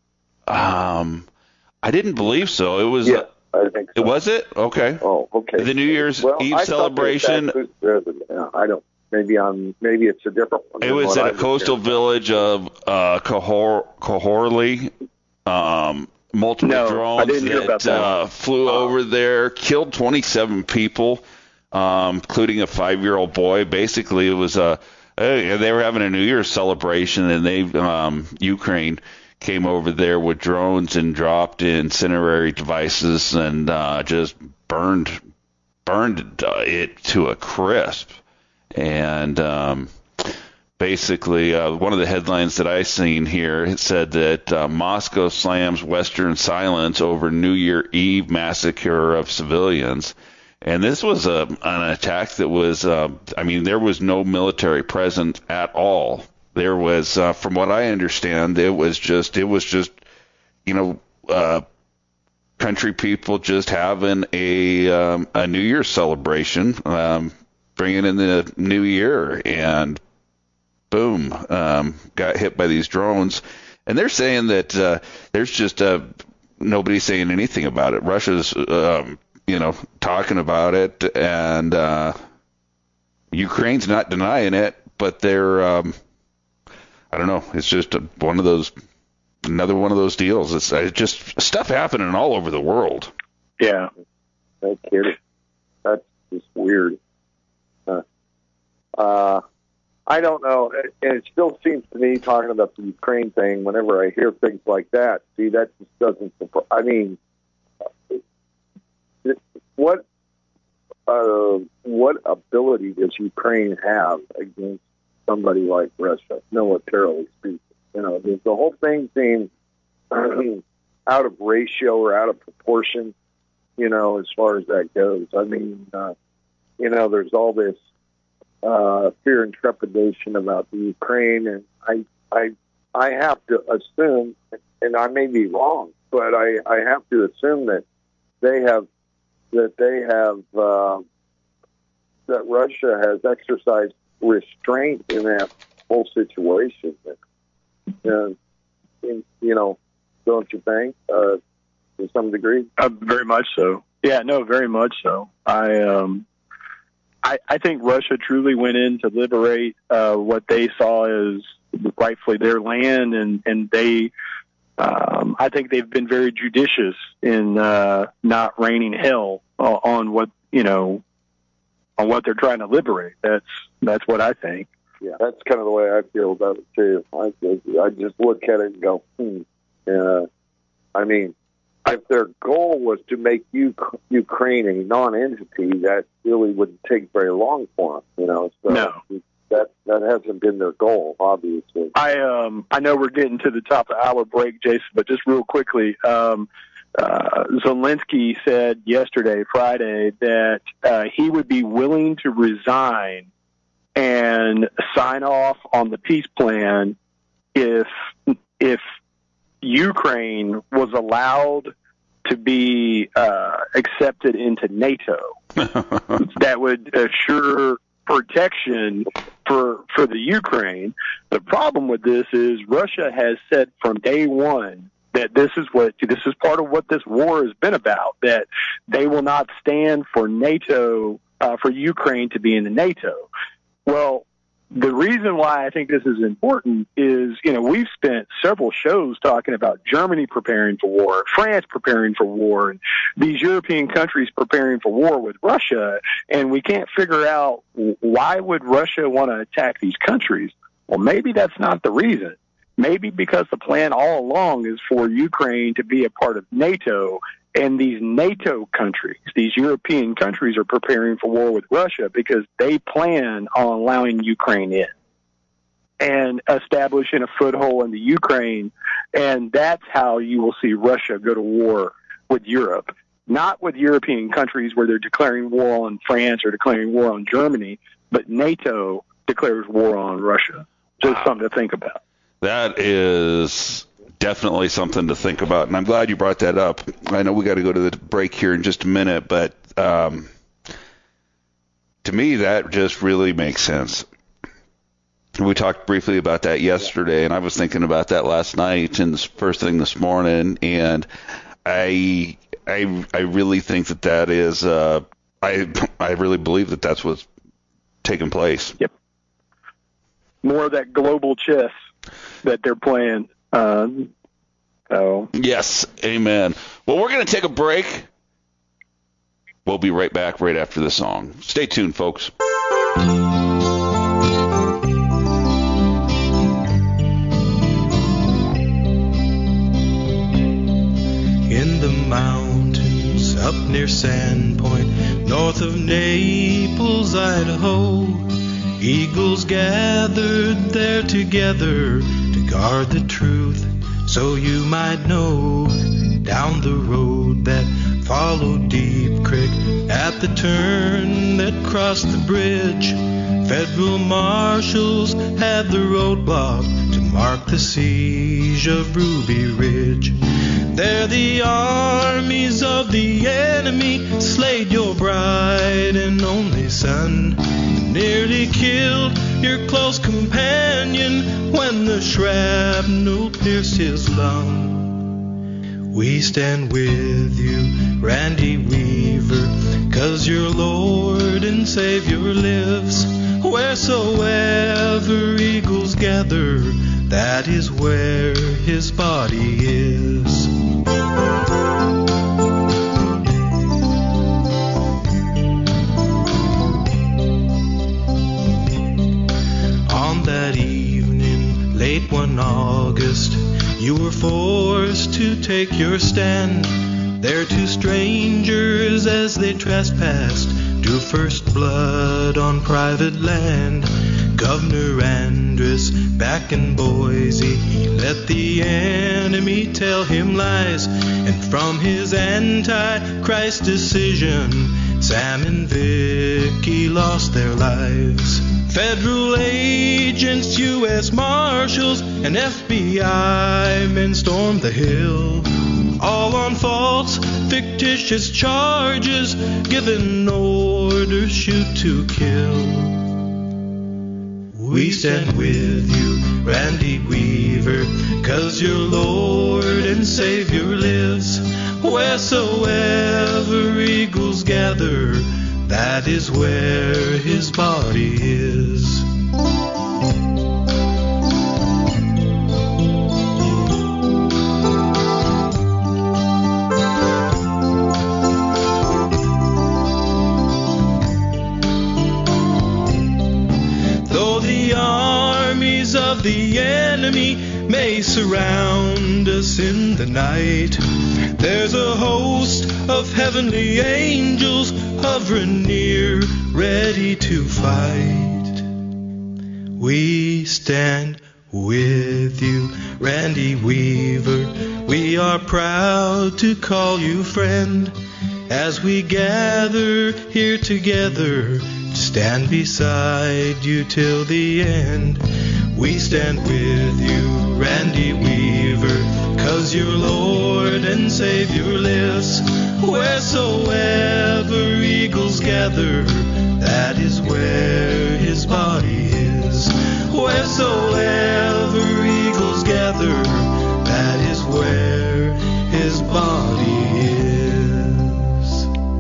I didn't believe so. It was. Yeah, I think so. Was it? Okay. Oh, okay. The New Year's Eve celebration. I don't. Maybe it's a different one. It was at a coastal village of Kahorli. Multiple drones that flew over there, killed 27 people, including a 5-year-old boy. Basically, it was they were having a New Year's celebration, and Ukraine came over there with drones and dropped incendiary devices and just burned it to a crisp. And basically, one of the headlines that I seen here, it said that Moscow slams Western silence over New Year Eve massacre of civilians. And this was an attack that was, there was no military presence at all. There was, from what I understand, it was just, country people just having a New Year's celebration, bringing in the new year, and boom, got hit by these drones. And they're saying that there's just nobody saying anything about it. Russia's, talking about it, and Ukraine's not denying it, but they're, I don't know, it's just another one of those deals. It's just stuff happening all over the world. Yeah. No kidding. That's just weird. I don't know, and it still seems to me, talking about the Ukraine thing, whenever I hear things like that, see, that just doesn't, I mean, what ability does Ukraine have against somebody like Russia, militarily speaking? The whole thing seems out of ratio or out of proportion, as far as that goes. I mean, there's all this fear and trepidation about the Ukraine, and I have to assume, and I may be wrong, but I have to assume that that Russia has exercised restraint in that whole situation. And don't you think, to some degree? Very much so. Yeah, no, very much so. I think Russia truly went in to liberate what they saw as rightfully their land, and they, I think they've been very judicious in not raining hell on what on what they're trying to liberate. That's what I think. Yeah, that's kind of the way I feel about it too. I just look at it and go, I mean, if their goal was to make Ukraine a non-entity, that really wouldn't take very long for them, So no. That hasn't been their goal, obviously. I know we're getting to the top of the hour break, Jason, but just real quickly, Zelensky said yesterday, Friday, that he would be willing to resign and sign off on the peace plan if Ukraine was allowed to be accepted into NATO. That would assure protection for the Ukraine. The problem with this is Russia has said from day one that this is part of what this war has been about, that they will not stand for NATO, for Ukraine to be in the NATO. Well, the reason why I think this is important is, we've spent several shows talking about Germany preparing for war, France preparing for war, and these European countries preparing for war with Russia, and we can't figure out why would Russia want to attack these countries. Well, maybe that's not the reason. Maybe because the plan all along is for Ukraine to be a part of NATO, and these NATO countries, these European countries, are preparing for war with Russia because they plan on allowing Ukraine in and establishing a foothold in the Ukraine. And that's how you will see Russia go to war with Europe, not with European countries where they're declaring war on France or declaring war on Germany, but NATO declares war on Russia. Just something to think about. That is definitely something to think about, and I'm glad you brought that up. I know we got to go to the break here in just a minute, but to me, that just really makes sense. We talked briefly about that yesterday, and I was thinking about that last night and first thing this morning, and I really think that is I really believe that that's what's taking place. Yep. More of that global chess that they're playing. Yes, amen. Well, we're going to take a break. We'll be right back right after the song. Stay tuned, folks. In the mountains up near Sandpoint, north of Naples, Idaho, eagles gathered there together to guard the truth, so you might know. Down the road that followed Deep Creek, at the turn that crossed the bridge, federal marshals had the roadblock to mark the siege of Ruby Ridge. There the armies of the enemy slayed your bright and only son, nearly killed your close companion when the shrapnel pierced his lung. We stand with you, Randy Weaver, 'cause your Lord and Savior lives. Wheresoever eagles gather, that is where his body is. On that evening, late one August, you were forced to take your stand. There two strangers, as they trespassed, drew first blood on private land. Governor Andrus, back in Boise, he let the enemy tell him lies, and from his anti-Christ decision, Sam and Vicky lost their lives. Federal agents, U.S. Marshals, and FBI men stormed the hill, all on false, fictitious charges, given orders, shoot to kill. We stand with you, Randy Weaver, 'cause your Lord and Savior lives. Wheresoever eagles gather, that is where his body is. Though the armies of the enemy may surround us in the night, there's a host of heavenly angels hovering near, ready to fight. We stand with you, Randy Weaver. We are proud to call you friend, as we gather here together to stand beside you till the end. We stand with you, Randy Weaver, 'cause your Lord and Savior lives. Wheresoever eagles gather, that is where his body is. Wheresoever eagles gather, that is where his body is.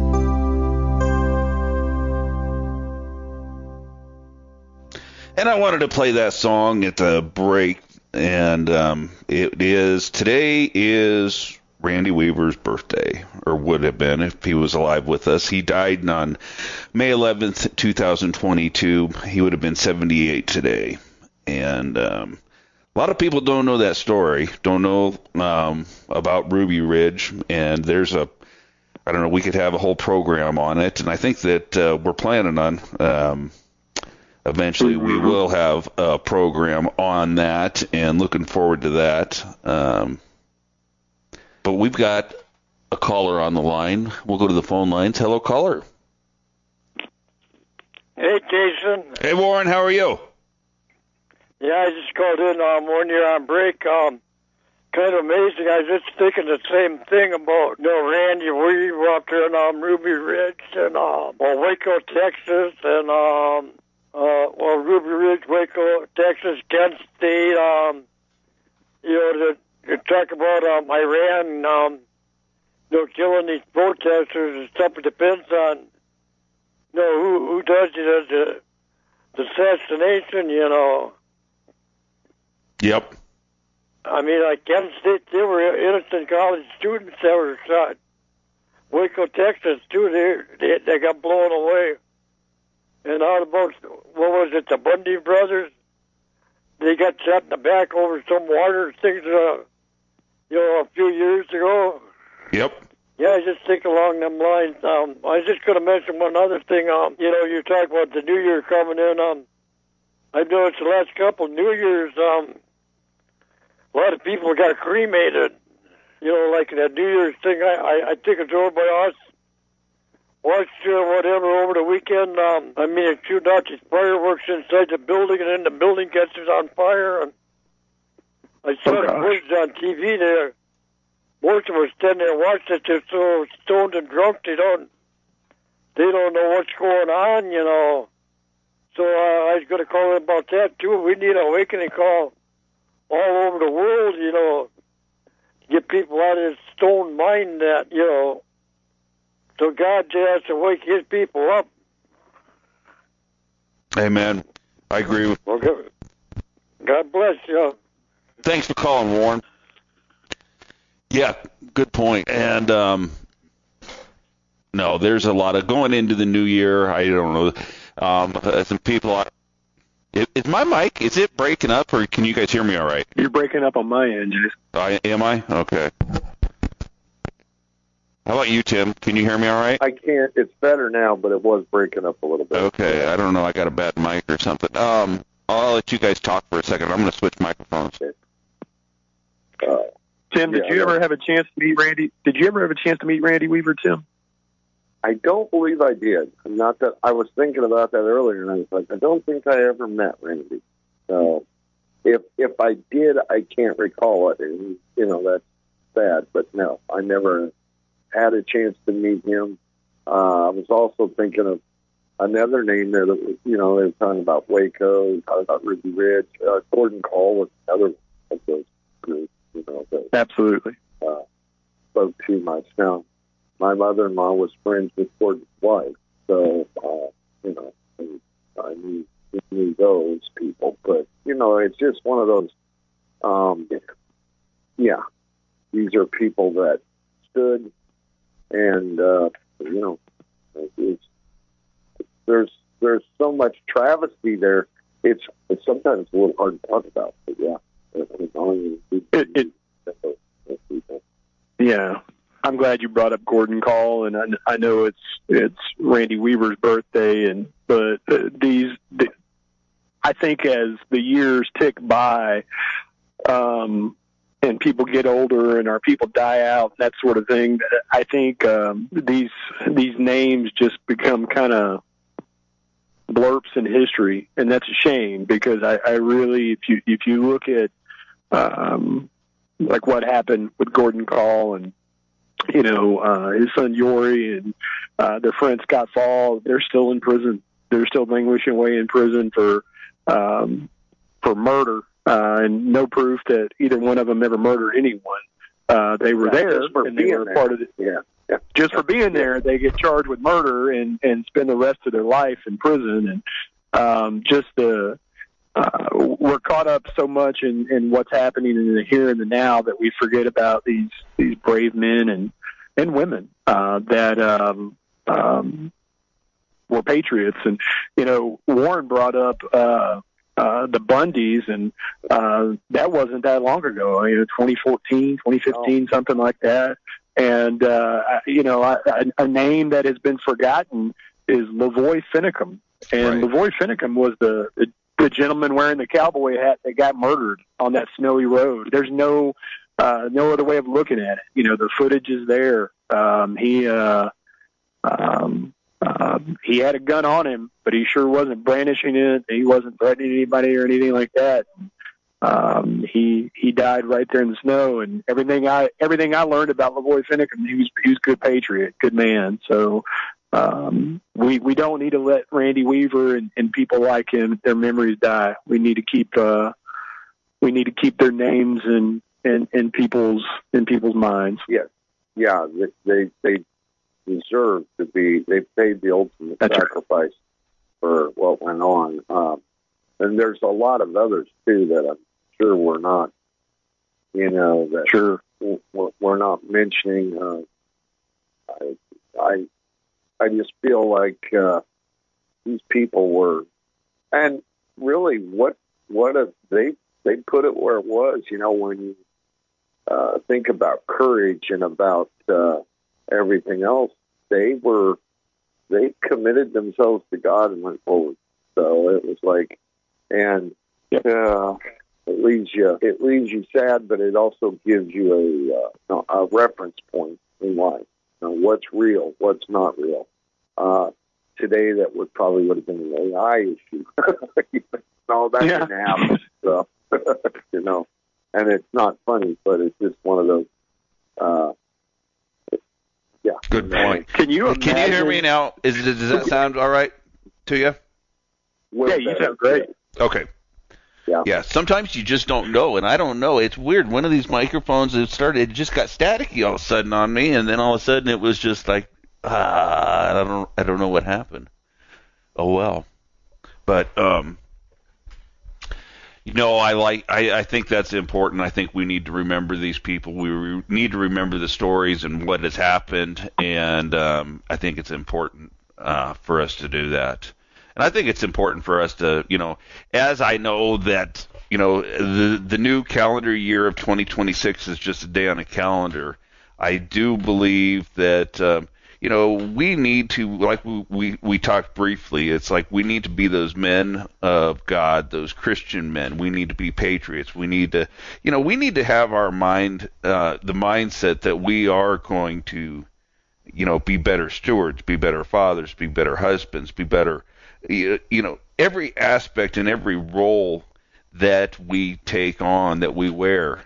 And I wanted to play that song at the break, and today is Randy Weaver's birthday, or would have been if he was alive with us. He died on May 11th, 2022. He would have been 78 today. And a lot of people don't know that story, don't know about Ruby Ridge, and we could have a whole program on it, and I think that we're planning on eventually we will have a program on that, and looking forward to that. But we've got a caller on the line. We'll go to the phone lines. Hello, caller. Hey, Jason. Hey, Warren. How are you? Yeah, I just called in 1 year on break. Kind of amazing. I was just thinking the same thing about Randy Weaver up there in Ruby Ridge and Waco, Texas, and Ruby Ridge, Waco, Texas, Kent State. You talk about Iran, killing these protesters and stuff. It depends on who does it. The assassination, Yep. I mean, like Kent State, they were innocent college students that were shot. Waco, Texas, too, they got blown away. And how about, what was it, the Bundy brothers? They got shot in the back over some water things, a few years ago. Yep. Yeah, I just think along them lines. I was just going to mention one other thing. You talk about the New Year coming in. I noticed the last couple New Years, a lot of people got cremated. Like that New Year's thing. I think it's over by us. Watched whatever over the weekend. It shooting out these fireworks inside the building, and then the building catches on fire. And I saw the footage on TV there. Most of us stand there and watch it. They're so stoned and drunk, they don't know what's going on, So I was going to call in about that too. We need an awakening call all over the world, to get people out of this stoned mind that, so God just has to wake his people up. Amen. I agree with. Well, God bless you. Thanks for calling, Warren. Yeah, good point. And no, there's a lot of going into the new year. I don't know. Some people. Is my mic? Is it breaking up, or can you guys hear me all right? You're breaking up on my end, Jason. Am I? Okay. How about you, Tim? Can you hear me all right? I can't. It's better now, but it was breaking up a little bit. Okay. I don't know. I got a bad mic or something. I'll let you guys talk for a second. I'm going to switch microphones. Okay. Tim, did you ever have a chance to meet Randy? Did you ever have a chance to meet Randy Weaver, Tim? I don't believe I did. Not that I was thinking about that earlier, and I was like, I don't think I ever met Randy. So if I did, I can't recall it. And, that's sad. But no, I never had a chance to meet him. I was also thinking of another name there that was, they were talking about Waco, talking about Ruby Ridge. Gordon Call was another of those groups, that absolutely spoke too much. Now, my mother-in-law was friends with Gordon's wife, so, I knew those people. But, it's just one of those, these are people that stood and, there's so much travesty there. It's sometimes a little hard to talk about, but yeah. Yeah. I'm glad you brought up Gordon Call, and I know it's Randy Weaver's birthday, but I think as the years tick by, and people get older and our people die out, that sort of thing, I think these names just become kind of blurps in history, and that's a shame, because I really, if you look at like what happened with Gordon Call and his son Yori and their friend Scott Fall, they're still in prison. They're still languishing away in prison for murder, and no proof that either one of them ever murdered anyone. They were there, and they were part of it. Yeah. Just for being there, they get charged with murder and spend the rest of their life in prison. And we're caught up so much in what's happening in the here and the now that we forget about these brave men and women that were patriots. And Warren brought up the Bundys, and that wasn't that long ago. 2014, 2015, something like that. And a name that has been forgotten is Lavoy Finicum. And right. Lavoy Finicum was the gentleman wearing the cowboy hat that got murdered on that snowy road. There's no other way of looking at it. The footage is there. He had a gun on him, but he sure wasn't brandishing it. He wasn't threatening anybody or anything like that. He died right there in the snow, and everything I learned about Lavoy Finicum, he was a good patriot, good man. So we don't need to let Randy Weaver and people like him, their memories die. We need to keep their names in people's minds. Yes, yeah, they deserve to be. They paid the ultimate sacrifice for what went on, and there's a lot of others too that I'm sure we're not, that sure we're not mentioning. I just feel like these people were, and really, what if they put it where it was? When you think about courage and about everything else, they committed themselves to God and went forward. So it was like, and it leaves you sad, but it also gives you a reference point in life. What's real, what's not real. Today, that would have been an AI issue. No, that didn't happen. So, and it's not funny, but it's just one of those. Good point. Can you hear me now? Does that sound all right to you? Yeah, you sound great. Okay. Yeah. Sometimes you just don't know, and I don't know. It's weird. One of these microphones, it just got staticky all of a sudden on me, and then all of a sudden it was just like, I don't know what happened. Oh well. But I think that's important. I think we need to remember these people. We need to remember the stories and what has happened, and I think it's important for us to do that. And I think it's important for us to, as I know that, the new calendar year of 2026 is just a day on a calendar. I do believe that, we need to, like we talked briefly, it's like we need to be those men of God, those Christian men. We need to be patriots. We need to, have our mind, the mindset that we are going to, be better stewards, be better fathers, be better husbands, be better, every aspect and every role that we take on, that we wear,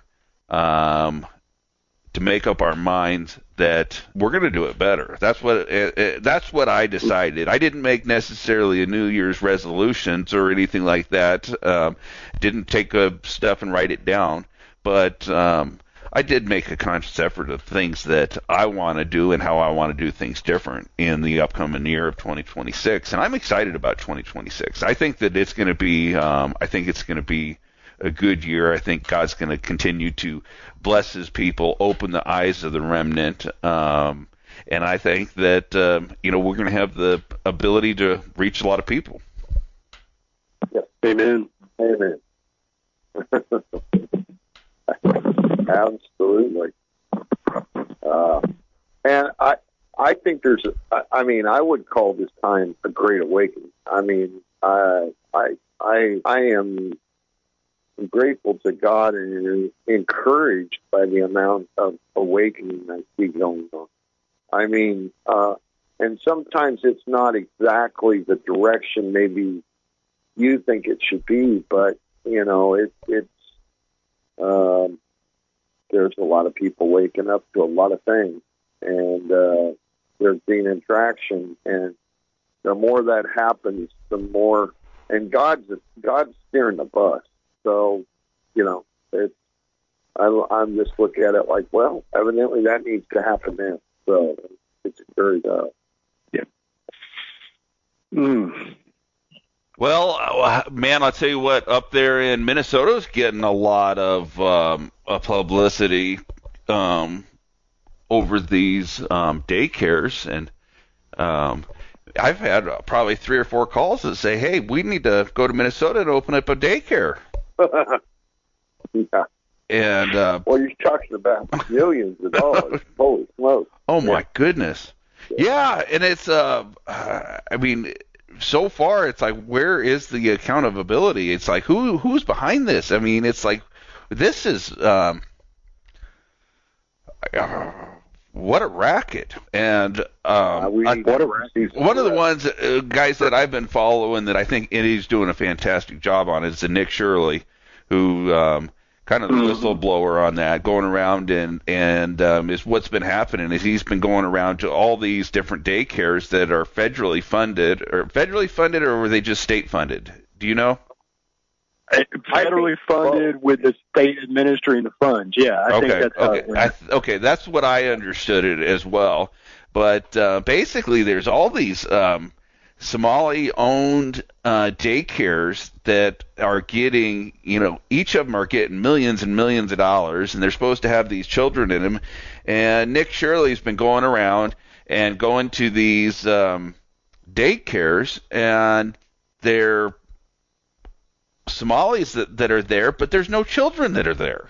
to make up our minds that we're going to do it better. That's what I decided. I didn't make necessarily a New Year's resolutions or anything like that. Didn't take stuff and write it down, but I did make a conscious effort of things that I want to do and how I want to do things different in the upcoming year of 2026. And I'm excited about 2026. I think that it's going to be. I think it's going to be a good year. I think God's going to continue to bless His people, open the eyes of the remnant, and I think that we're going to have the ability to reach a lot of people. Yes. Amen. Absolutely. And I think I would call this time a great awakening. I am grateful to God and encouraged by the amount of awakening I see going on. And sometimes it's not exactly the direction maybe you think it should be, but there's a lot of people waking up to a lot of things, and there's being interaction, and the more that happens, the more, and God's steering the bus. So, I'm just looking at it like, well, evidently that needs to happen now. So it's very, yeah. Well, man, I'll tell you what, up there in Minnesota's getting a lot of publicity over these daycares, and I've had probably 3 or 4 calls that say, hey, we need to go to Minnesota and open up a daycare. Yeah. And well, you're talking about millions of dollars. Holy smokes! Oh my goodness! Yeah, and it's so far it's like, where is the accountability? It's like, who's behind this? It's like, this is what a racket. And what a racket. One of the ones, guys that I've been following that I think Eddie's doing a fantastic job on is the Nick Shirley, who kind of the whistleblower on that, going around and is what's been happening is he's been going around to all these different daycares that are federally funded, or were they just state funded? Do you know? Federally funded with the state administering the funds. Yeah, I think that's how it went. Okay, that's what I understood it as well. But basically, there's all these Somali-owned daycares that are getting, each of them are getting millions and millions of dollars, and they're supposed to have these children in them. And Nick Shirley's been going around and going to these daycares, and they're Somalis that are there, but there's no children that are there.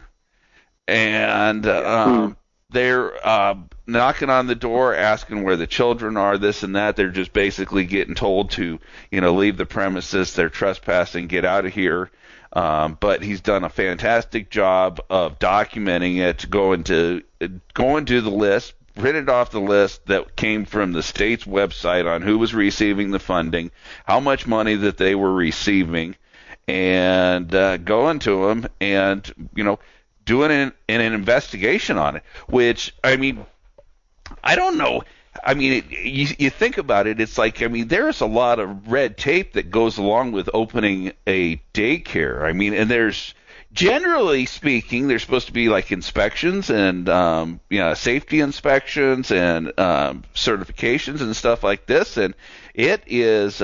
And they're knocking on the door, asking where the children are, this and that. They're just basically getting told to, leave the premises. They're trespassing, get out of here. But he's done a fantastic job of documenting it, going to the list, printed off the list that came from the state's website on who was receiving the funding, how much money that they were receiving, and going to them and, doing an investigation on it, which, I mean, I don't know. I mean, you think about it, it's like, I mean, there's a lot of red tape that goes along with opening a daycare. I mean, and there's, generally speaking, there's supposed to be like inspections and, safety inspections and certifications and stuff like this. And it is,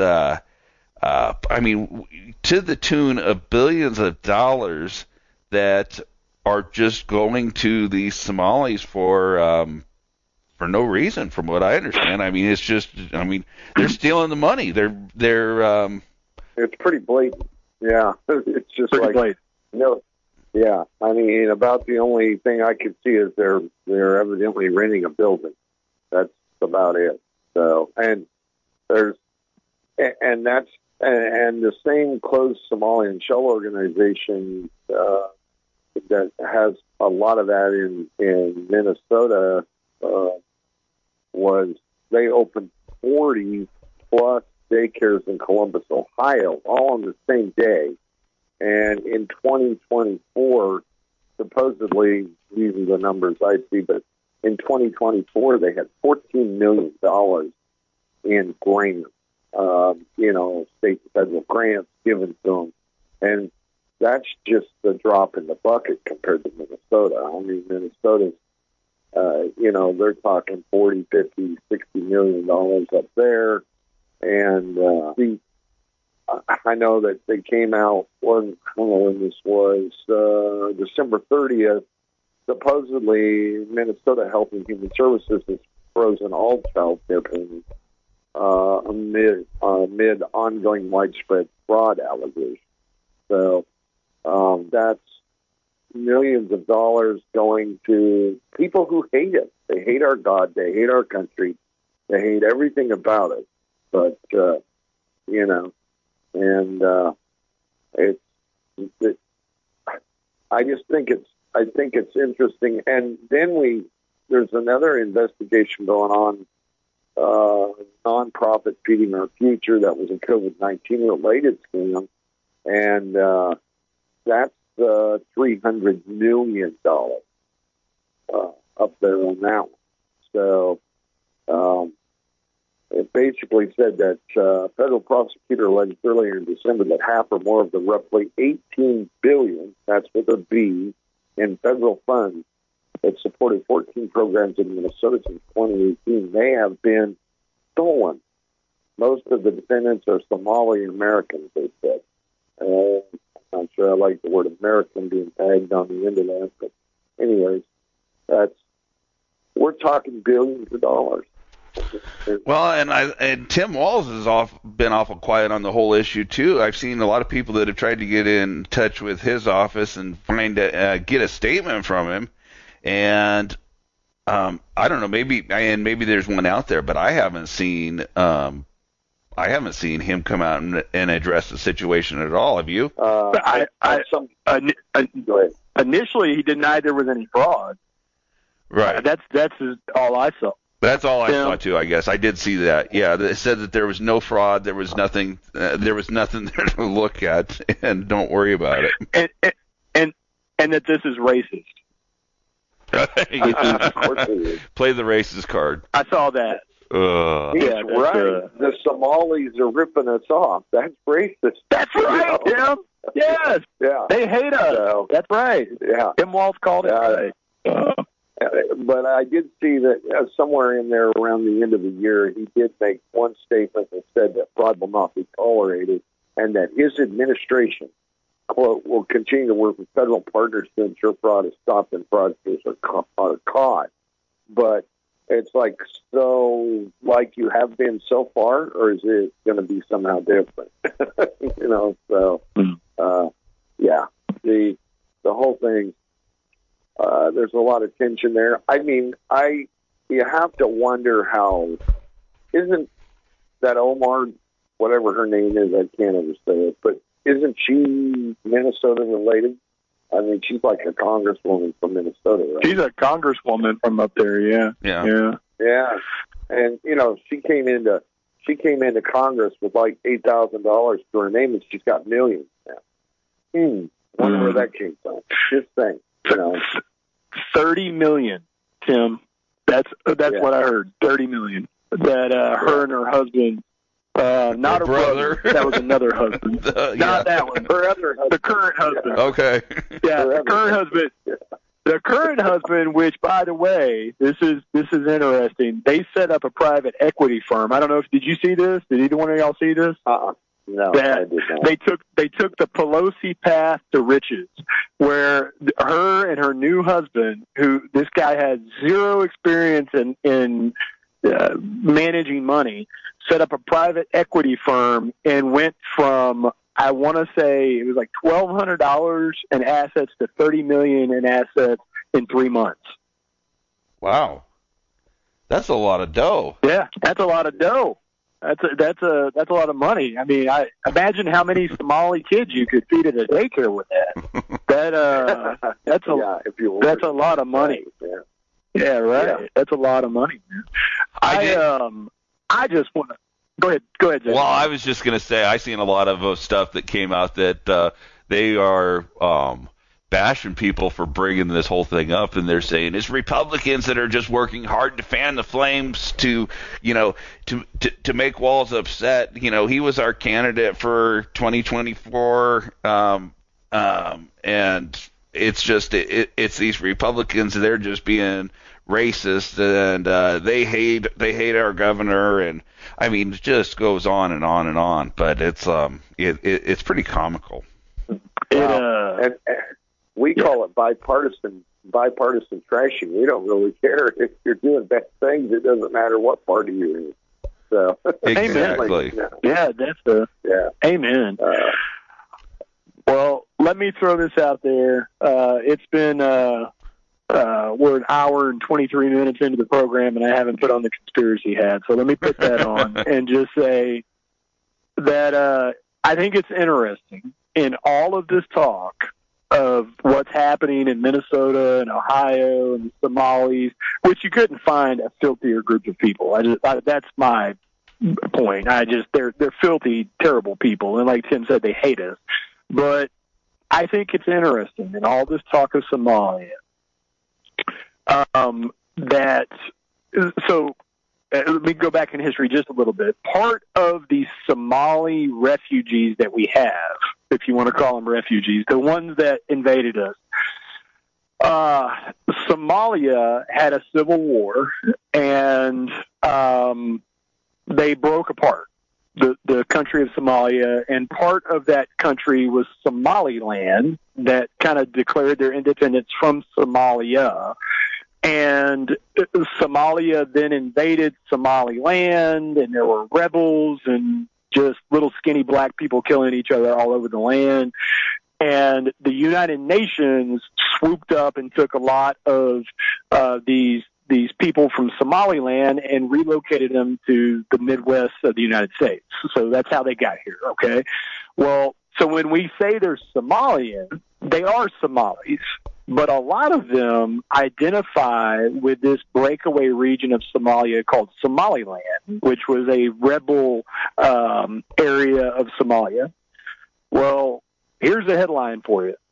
I mean, to the tune of billions of dollars that are just going to these Somalis for no reason, from what I understand. I mean, it's just, I mean, they're stealing the money. They're It's pretty blatant. Yeah, it's just pretty like blatant. Yeah. I mean, about the only thing I could see is they're evidently renting a building. That's about it. So, and the same closed Somalian shell organization that has a lot of that in Minnesota they opened 40 plus daycares in Columbus, Ohio, all on the same day. And in 2024, supposedly, these are the numbers I see, but in 2024, they had $14 million in grants, state and federal grants given to them. And that's just a drop in the bucket compared to Minnesota. I mean, Minnesota's, they're talking 40, 50, $60 million up there. And I know that they came out when this was December 30th. Supposedly, Minnesota Health and Human Services has frozen all child care payments amid ongoing widespread fraud allegations. So that's millions of dollars going to people who hate it. They hate our God. They hate our country. They hate everything about it. But I think it's interesting. And then there's another investigation going on, nonprofit Feeding Our Future, that was a COVID-19 related scam, and that's $300 million up there on that one. So it basically said that federal prosecutor alleged earlier in December that half or more of the roughly $18 billion, that's with a B, in federal funds that supported 14 programs in Minnesota since 2018 may have been stolen. Most of the defendants are Somali Americans, they said. I'm not sure I like the word American being tagged on the end of that, but anyways, we're talking billions of dollars. Well, and Tim Walz has been awful quiet on the whole issue too. I've seen a lot of people that have tried to get in touch with his office and get a statement from him, and I don't know, maybe there's one out there, but I haven't seen him come out and address the situation at all. Have you? Initially, he denied there was any fraud. Right. That's all I saw. That's all I saw too. I guess I did see that. Yeah, it said that there was no fraud. There was nothing. There was nothing there to look at, and don't worry about it. And that this is racist. Of course it is. Play the racist card. I saw that. Yeah, right. The Somalis are ripping us off. That's racist. That's right, Tim. Yes. Yeah. They hate us. So, that's right. Yeah. Tim Walz called it right. But I did see that somewhere in there around the end of the year, he did make one statement that said that fraud will not be tolerated and that his administration, quote, will continue to work with federal partners to ensure fraud is stopped and fraudsters are caught. But it's like, so like you have been so far, or is it going to be somehow different? So, yeah, the whole thing, there's a lot of tension there. I mean, you have to wonder how, isn't that Omar, whatever her name is, I can't ever say it, but isn't she Minnesota related? I mean, she's like a congresswoman from Minnesota, right? She's a congresswoman from up there, yeah. Yeah. And, she came into Congress with like $8,000 to her name, and she's got millions now. Wonder where that came from. Just think, $30 million, Tim. That's what I heard. $30 million. That her and her husband, not her brother. That was another husband. Not that one. Her other husband. The current husband. Okay. Yeah, the current husband. The current husband, which, by the way, this is interesting. They set up a private equity firm. I don't know did you see this? Did either one of y'all see this? No, I did not. They took the Pelosi path to riches, where her and her new husband, who this guy had zero experience in managing money, set up a private equity firm and went from, I want to say it was like $1,200 in assets to $30 million in assets in 3 months. Wow, that's a lot of dough. Yeah, that's a lot of dough. That's a lot of money. I mean, I imagine how many Somali kids you could feed at a daycare with that. That's a lot of money. Yeah, right. Yeah. That's a lot of money. I just want to go ahead, Jason. Well, I was just going to say I seen a lot of stuff that came out that they are bashing people for bringing this whole thing up, and they're saying it's Republicans that are just working hard to fan the flames to make Walz upset. He was our candidate for 2024, and it's just it's these Republicans. They're just being racist, and they hate our governor, and I mean it just goes on and on and on. But it's pretty comical. And we call it bipartisan trashing. We don't really care if you're doing bad things. It doesn't matter what party you're in. So exactly. Yeah, amen. Well, let me throw this out there. It's been we're an hour and 23 minutes into the program, and I haven't put on the conspiracy hat. So let me put that on and just say that I think it's interesting in all of this talk of what's happening in Minnesota and Ohio and the Somalis, which you couldn't find a filthier group of people. That's my point. They're filthy, terrible people, and like Tim said, they hate us. But I think it's interesting in all this talk of Somalia let me go back in history just a little bit. Part of the Somali refugees that we have, if you want to call them refugees, the ones that invaded us, Somalia had a civil war, and they broke apart, the country of Somalia, and part of that country was Somaliland that kind of declared their independence from Somalia. And Somalia then invaded Somaliland, and there were rebels and just little skinny black people killing each other all over the land. And the United Nations swooped up and took a lot of these people from Somaliland and relocated them to the Midwest of the United States. So that's how they got here, okay? Well, so when we say they're Somalian, they are Somalis. but a lot of them identify with this breakaway region of Somalia called Somaliland, which was a rebel area of Somalia. Well, here's a headline for you.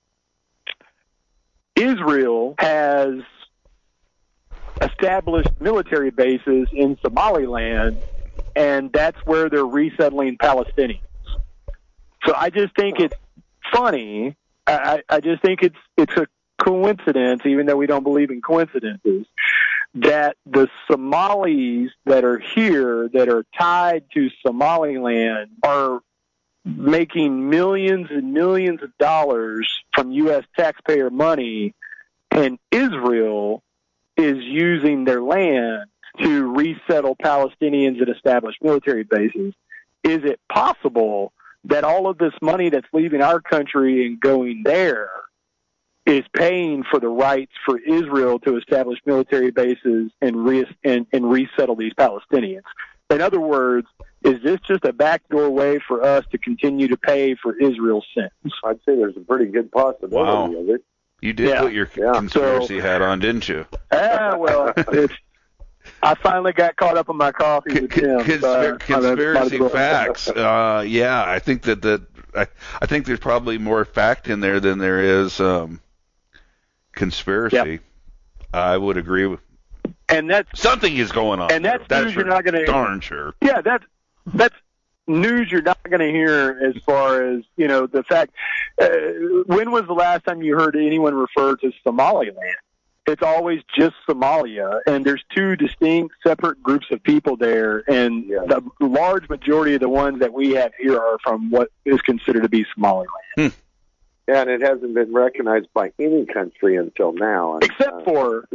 Israel has established military bases in Somaliland, and that's where they're resettling Palestinians. So I just think it's funny. I just think it's a coincidence, even though we don't believe in coincidences, that the Somalis that are here that are tied to Somaliland are making millions and millions of dollars from U.S. taxpayer money, and Israel is using their land to resettle Palestinians and establish military bases. Is it possible that all of this money that's leaving our country and going there is paying for the rights for Israel to establish military bases and resettle these Palestinians? In other words, is this just a backdoor way for us to continue to pay for Israel's sins? I'd say there's a pretty good possibility of it. You did put your conspiracy hat on, didn't you? Well, I finally got caught up on my coffee with Tim. Conspiracy facts. I think that I think there's probably more fact in there than there is conspiracy. Yep. I would agree with. And that's something is going on. And that's news you're not going to. Darn sure. Yeah, that's news you're not going to hear as far as, the fact. When was the last time you heard anyone refer to Somaliland? It's always just Somalia, and there's two distinct, separate groups of people there, and the large majority of the ones that we have here are from what is considered to be Somaliland. Yeah, and it hasn't been recognized by any country until now. Except for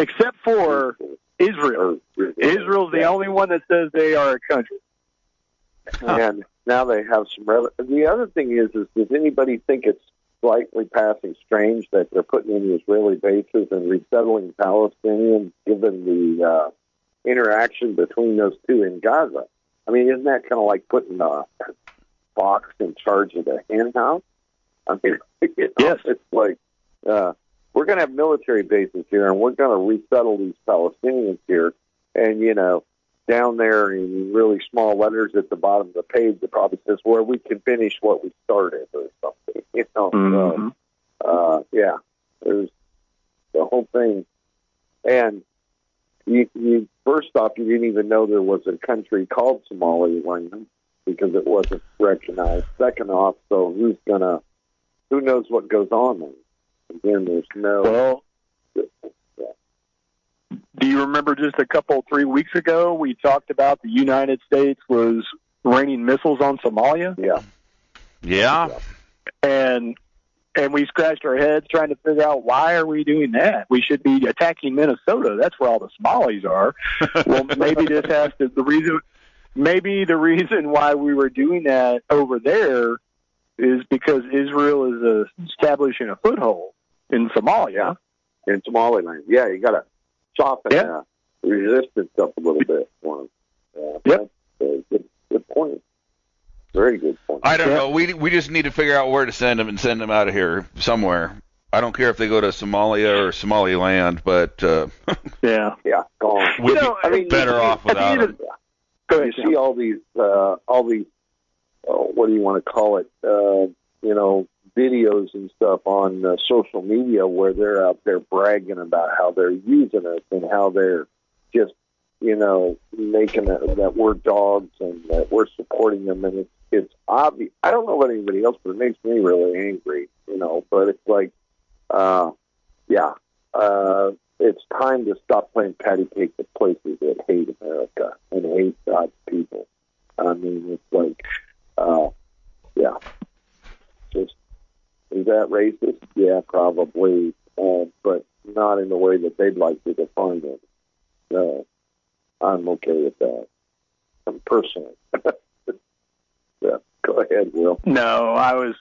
Israel. Israel's the only one that says they are a country. And now they have some. The other thing is does anybody think it's slightly passing strange that they're putting in Israeli bases and resettling Palestinians, given the interaction between those two in Gaza? I mean, isn't that kind of like putting a fox in charge of the hen house? I mean, yes. It's like we're going to have military bases here, and we're going to resettle these Palestinians here, and down there in really small letters at the bottom of the page, it probably says where we can finish what we started or something. Mm-hmm. So, there's the whole thing. And you first off, you didn't even know there was a country called Somaliland because it wasn't recognized. Second off, so who knows what goes on there? Again, there's no. Well, do you remember just 3 weeks ago we talked about the United States was raining missiles on Somalia? Yeah. And we scratched our heads trying to figure out why are we doing that? We should be attacking Minnesota. That's where all the Somalis are. Well, maybe this has to maybe the reason why we were doing that over there is because Israel is establishing a foothold in Somalia. In Somaliland. Yeah, you got to soften resistance up a little bit for them. Yep. That's a good point. Very good point. I don't know. We just need to figure out where to send them and send them out of here somewhere. I don't care if they go to Somalia or Somaliland, but yeah, gone. We'd be better off without them. Go ahead. You see all these what do you want to call it? Videos and stuff on social media where they're out there bragging about how they're using us and how they're just, making that we're dogs and that we're supporting them. And it's obvious. I don't know about anybody else, but it makes me really angry, but it's like, it's time to stop playing patty cake with places that hate America and hate God's people. I mean, it's like, just, is that racist? Yeah, probably, but not in the way that they'd like to define it. No, I'm okay with that. Personally. Yeah, go ahead, Will. No, I was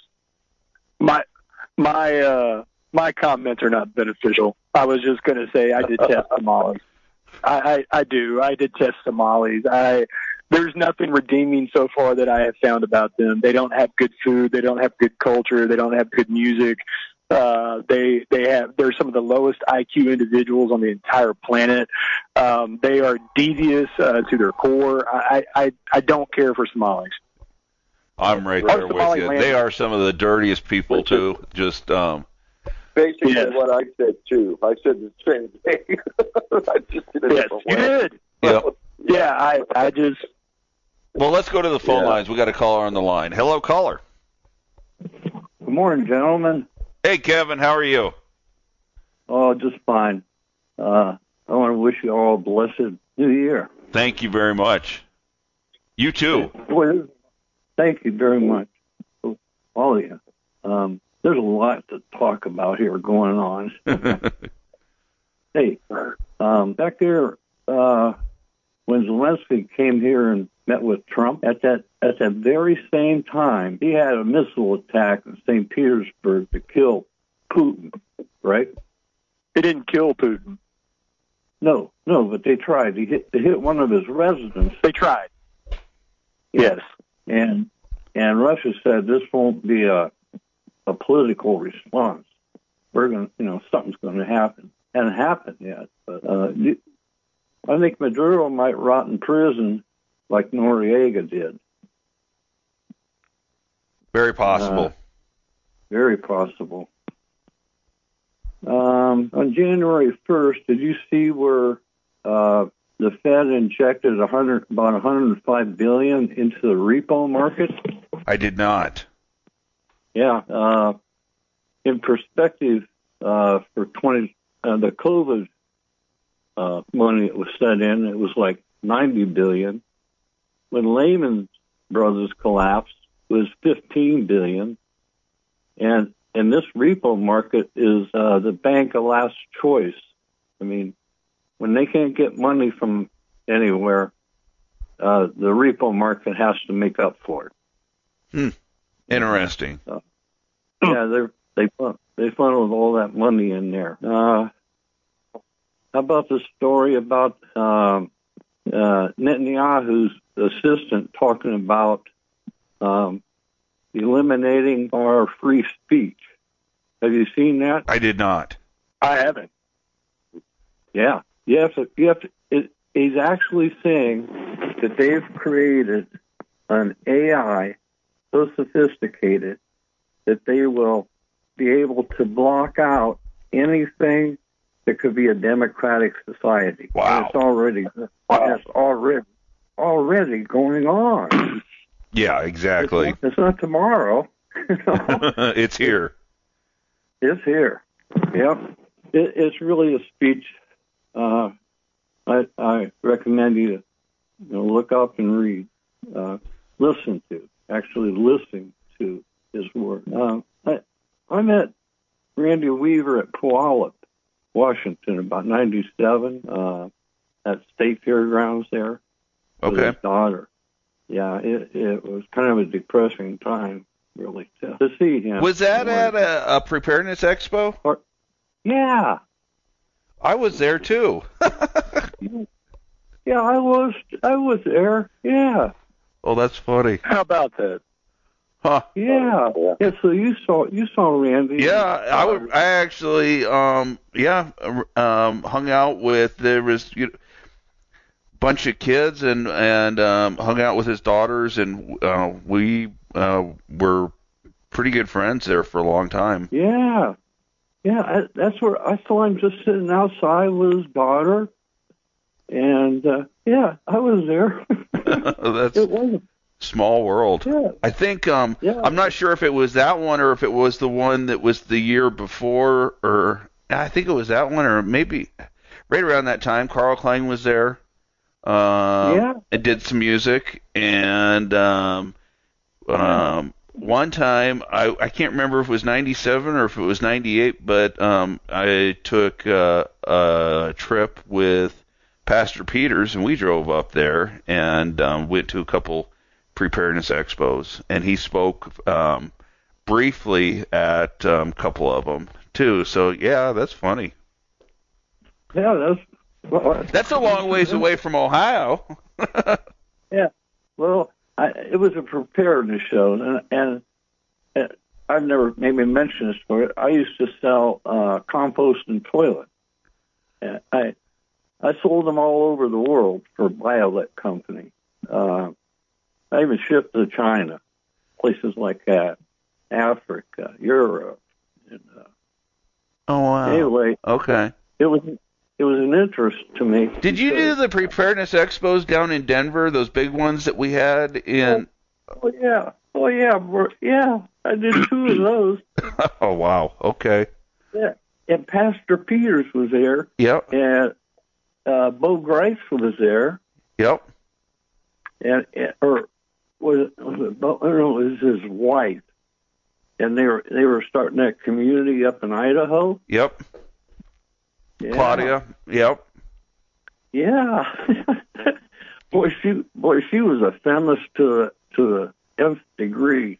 my comments are not beneficial. I was just going to say I detest Somalis. I do. I detest Somalis. There's nothing redeeming so far that I have found about them. They don't have good food. They don't have good culture. They don't have good music. They're some of the lowest IQ individuals on the entire planet. They are devious to their core. I don't care for Somalis. I'm right there with you. They are some of the dirtiest people too. Just basically what I said too. I said the same thing. I just did it yes, you did. Yep. Yeah, I just. Well, let's go to the phone lines. We got a caller on the line. Hello, caller. Good morning, gentlemen. Hey, Kevin. How are you? Oh, just fine. I want to wish you all a blessed New Year. Thank you very much. You too. Well, thank you very much, all of you. There's a lot to talk about here going on. Hey, back there, when Zelensky came here and met with Trump, at that very same time, he had a missile attack in St. Petersburg to kill Putin, right? They didn't kill Putin. No, but they tried. They hit one of his residents. They tried. Yes. And Russia said this won't be a political response. We're going to, something's going to happen. Hasn't happened yet. But I think Maduro might rot in prison like Noriega did. Very possible. Very possible. On January 1st, did you see where the Fed injected about $105 billion into the repo market? I did not. Yeah. In perspective, for the COVID money that was set in, it was like $90 billion. When Lehman Brothers collapsed, it was $15 billion. And this repo market is the bank of last choice. I mean, when they can't get money from anywhere, the repo market has to make up for it. Interesting. Yeah, they funneled all that money in there. How about the story about Netanyahu's assistant talking about eliminating our free speech? Have you seen that? I did not. I haven't. Yeah, you have to. He's actually saying that they've created an AI so sophisticated that they will be able to block out anything that could be a democratic society. Wow. And it's already going on. Yeah, exactly. It's not tomorrow. It's here. It's here. Yep. It's really a speech I recommend you to look up and read, listen to his work. I met Randy Weaver at Puyallup, Washington, about 97, at State Fairgrounds there with his daughter. Yeah, it was kind of a depressing time, really, to see him. Was that at a preparedness expo? Yeah. I was there too. Yeah, I was there. Yeah. Oh, that's funny. How about that? Huh. Yeah. Yeah. So you saw Randy. Yeah, I actually hung out with, there was a bunch of kids and hung out with his daughters, and we were pretty good friends there for a long time. Yeah. Yeah, that's where I saw him just sitting outside with his daughter, and I was there. That's it was small world. Yeah. I think I'm not sure if it was that one or if it was the one that was the year before, or I think it was that one, or maybe right around that time. Carl Klang was there. And did some music, and one time, I can't remember if it was 97 or if it was 98, but I took a trip with Pastor Peters, and we drove up there and went to a couple preparedness expos, and he spoke briefly at a couple of them, too. So, yeah, that's funny. Yeah, that's a long ways away from Ohio. Yeah, well, it was a preparedness show, and I've never maybe mentioned this before. I used to sell compost and toilet. And I sold them all over the world for Violet Company. I even shipped to China, places like that, Africa, Europe. And, oh wow! Anyway, okay. It was an interest to me. Did you do the preparedness expos down in Denver? Those big ones that we had in? Oh yeah. I did 2 of those. Oh wow! Okay. Yeah, and Pastor Peters was there. Yep. And Bo Grice was there. Yep. And was his wife, and they were starting that community up in Idaho. Yep. Yeah. Claudia. Yep. Yeah. Boy, she was a feminist to the nth degree.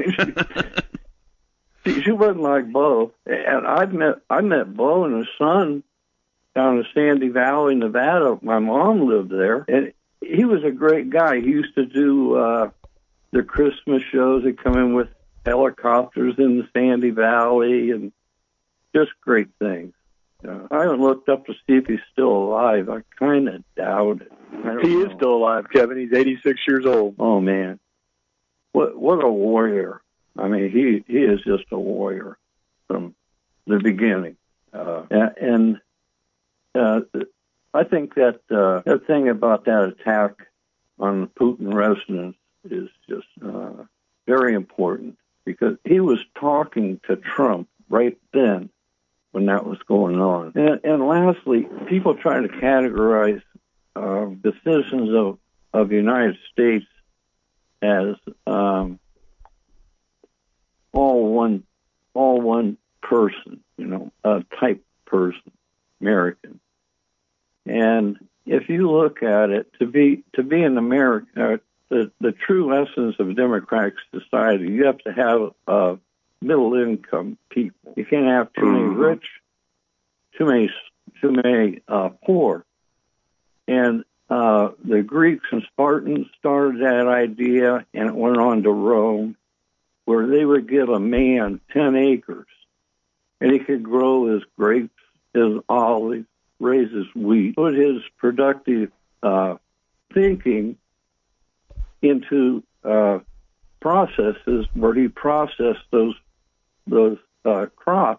She wasn't like Bo. And I met Bo and his son down in Sandy Valley, Nevada. My mom lived there, and he was a great guy. He used to do the Christmas shows. He'd come in with helicopters in the Sandy Valley, and just great things. I haven't looked up to see if he's still alive. I kind of doubt it. He is still alive, Kevin. He's 86 years old. Oh, man. What a warrior. I mean, he is just a warrior from the beginning. And I think that the thing about that attack on the Putin residence is just very important, because he was talking to Trump right then when that was going on. And lastly, people try to categorize the citizens of the United States as all one person, a type person, American. And if you look at it, to be an American, the true essence of a democratic society, you have to have middle income people. You can't have too many rich, too many poor. And the Greeks and Spartans started that idea, and it went on to Rome, where they would give a man 10 acres, and he could grow his grapes, his olives, raise his wheat, put his productive thinking into processes where he processed those crops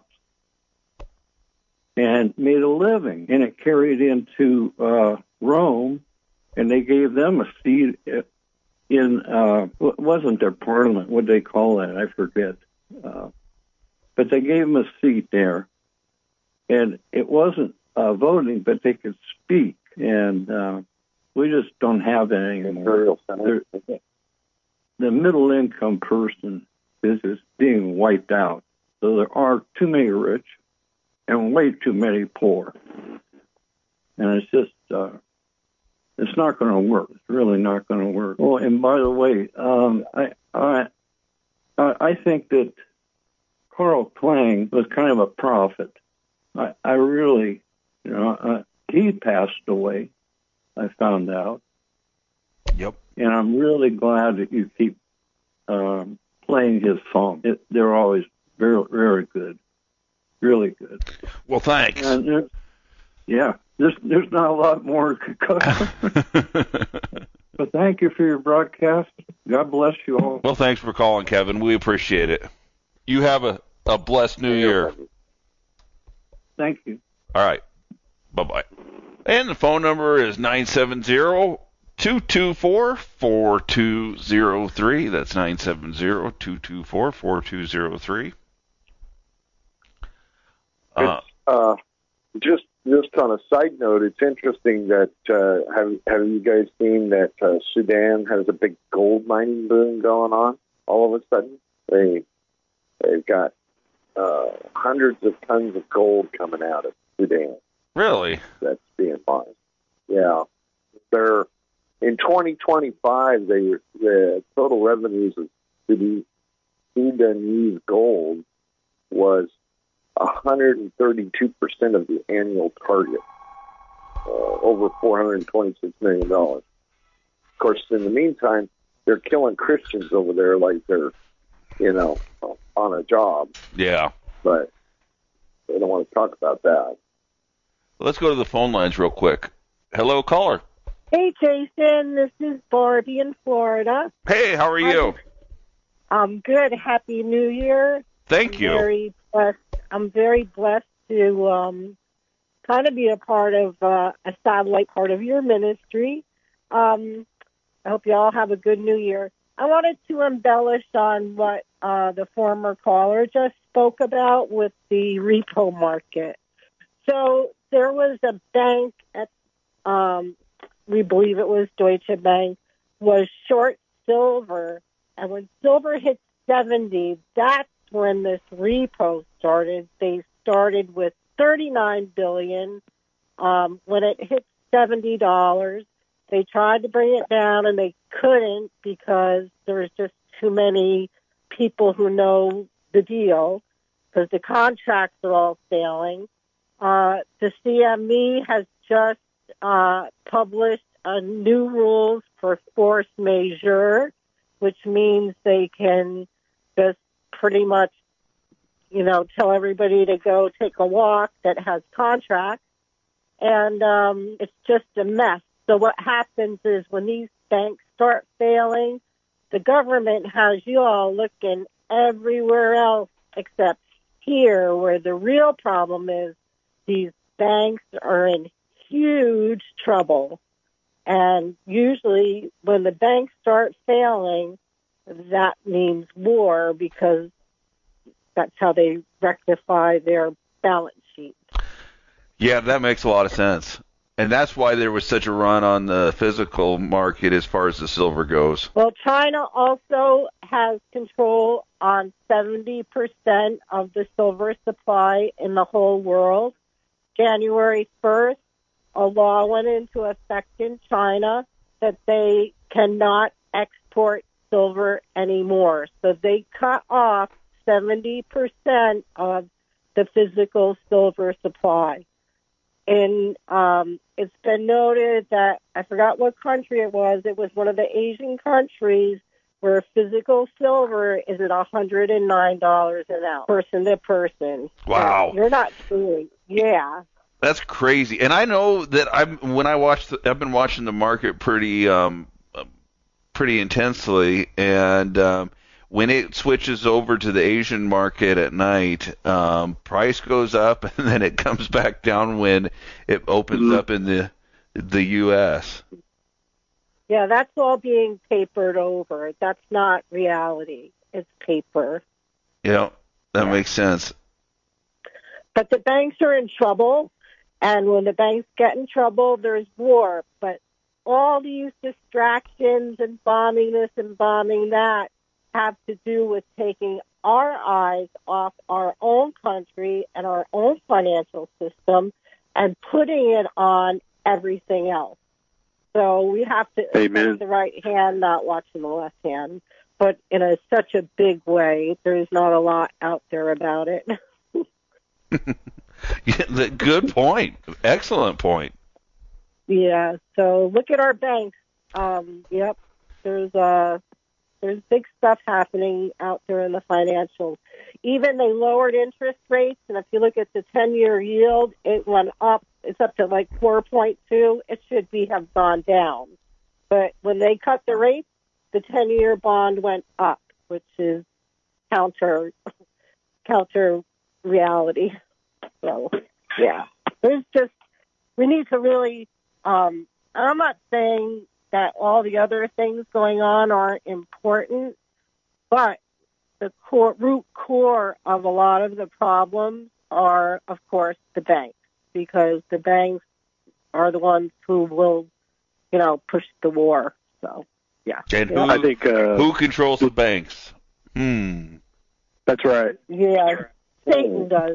and made a living. And it carried into Rome, and they gave them a seat in what wasn't their parliament? What they call that? I forget. But they gave them a seat there, and it wasn't voting, but they could speak. And we just don't have that anymore. The middle income person is being wiped out. So there are too many rich and way too many poor. And it's just, it's not going to work. It's really not going to work. Oh, and by the way, I think that Carl Klang was kind of a prophet. I really, he passed away, I found out. Yep. And I'm really glad that you keep playing his songs. They're always very, very good. Really good. Well, thanks. And there's not a lot more to cover. But thank you for your broadcast. God bless you all. Well, thanks for calling, Kevin. We appreciate it. You have a blessed new year. Thank you. All right. Bye-bye. And the phone number is 970-224-4203. That's 970-224-4203. Just on a side note, it's interesting that have you guys seen that Sudan has a big gold mining boom going on? All of a sudden, they've got hundreds of tons of gold coming out of Sudan. Really? That's being mined. Yeah, they're in 2025. The total revenues of Sudanese gold was 132% of the annual target, over $426 million. Of course, in the meantime, they're killing Christians over there like they're, on a job, Yeah. but they don't want to talk about that. Let's go to the phone lines real quick. Hello, caller. Hey, Jason. This is Barbie in Florida. Hey, how are you? I'm good. Happy New Year. Thank you. I'm very blessed to kind of be a part of a satellite part of your ministry. I hope you all have a good New Year. I wanted to embellish on what the former caller just spoke about with the repo market. So there was a bank at, we believe it was Deutsche Bank, was short silver. And when silver hit 70, that's when this repo started. They started with $39 billion. When it hit $70, they tried to bring it down, and they couldn't because there was just too many people who know the deal because the contracts are all failing. The CME has just published new rules for force majeure, which means they can just pretty much, tell everybody to go take a walk that has contracts. And it's just a mess. So what happens is when these banks start failing, the government has you all looking everywhere else except here, where the real problem is these banks are in huge trouble. And usually when the banks start failing, that means war, because that's how they rectify their balance sheet. Yeah, that makes a lot of sense. And that's why there was such a run on the physical market as far as the silver goes. Well, China also has control on 70% of the silver supply in the whole world. January 1st, a law went into effect in China that they cannot export silver anymore. So they cut off 70% of the physical silver supply. And it's been noted that, I forgot what country it was one of the Asian countries where physical silver is at $109 an ounce, person to person. Wow. You're not kidding. Yeah. That's crazy. And I know that I've been watching the market pretty intensely, and when it switches over to the Asian market at night, price goes up and then it comes back down when it opens up in the U.S. Yeah, that's all being papered over. That's not reality. It's paper. Yeah, that makes sense. But the banks are in trouble, and when the banks get in trouble, there's war. But all these distractions and bombing this and bombing that have to do with taking our eyes off our own country and our own financial system and putting it on everything else. So we have to take the right hand, not watching the left hand, but in such a big way. There's not a lot out there about it. Good point. Excellent point. Yeah. So look at our banks. Yep. There's big stuff happening out there in the financials. Even they lowered interest rates, and if you look at the 10-year yield, it went up. It's up to like 4.2. It should have gone down. But when they cut the rates, the 10-year bond went up, which is counter reality. So, yeah. We need to really, I'm not saying that all the other things going on aren't important, but the root core of a lot of the problems are, of course, the banks, because the banks are the ones who will, push the war. So, yeah. And I think who controls the banks? That's right. Yeah, Satan does.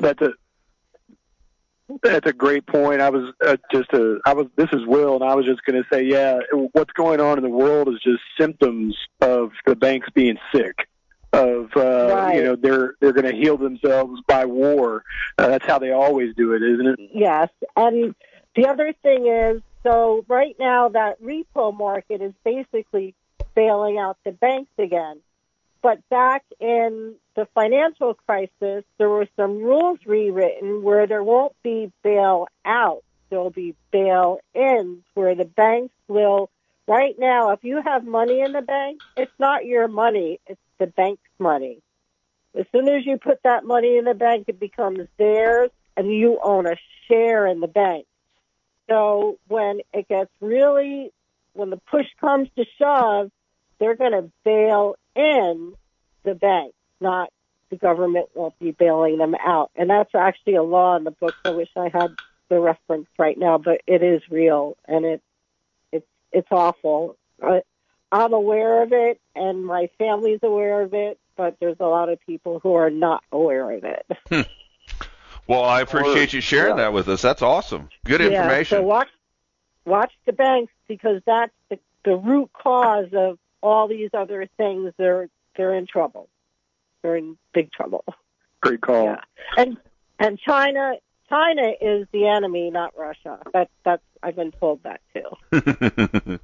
That's a great point. This is Will, and I was just going to say, yeah, what's going on in the world is just symptoms of the banks being sick. Right. They're going to heal themselves by war. That's how they always do it, isn't it? Yes. And the other thing is, so right now that repo market is basically bailing out the banks again. But back in the financial crisis, there were some rules rewritten where there won't be bail-out. There'll be bail-ins where the banks will, right now, if you have money in the bank, it's not your money, it's the bank's money. As soon as you put that money in the bank, it becomes theirs, and you own a share in the bank. So when it gets really, when the push comes to shove, they're going to bail in the bank, not the government won't be bailing them out. And that's actually a law in the book. I wish I had the reference right now, but it is real, and it's awful. I'm aware of it, and my family's aware of it, but there's a lot of people who are not aware of it. Well, I appreciate you sharing that with us. That's awesome. Good information. So watch the banks, because that's the root cause of all these other things. They're in trouble. They're in big trouble. Great call. Yeah. And China is the enemy, not Russia. That's I've been told that too.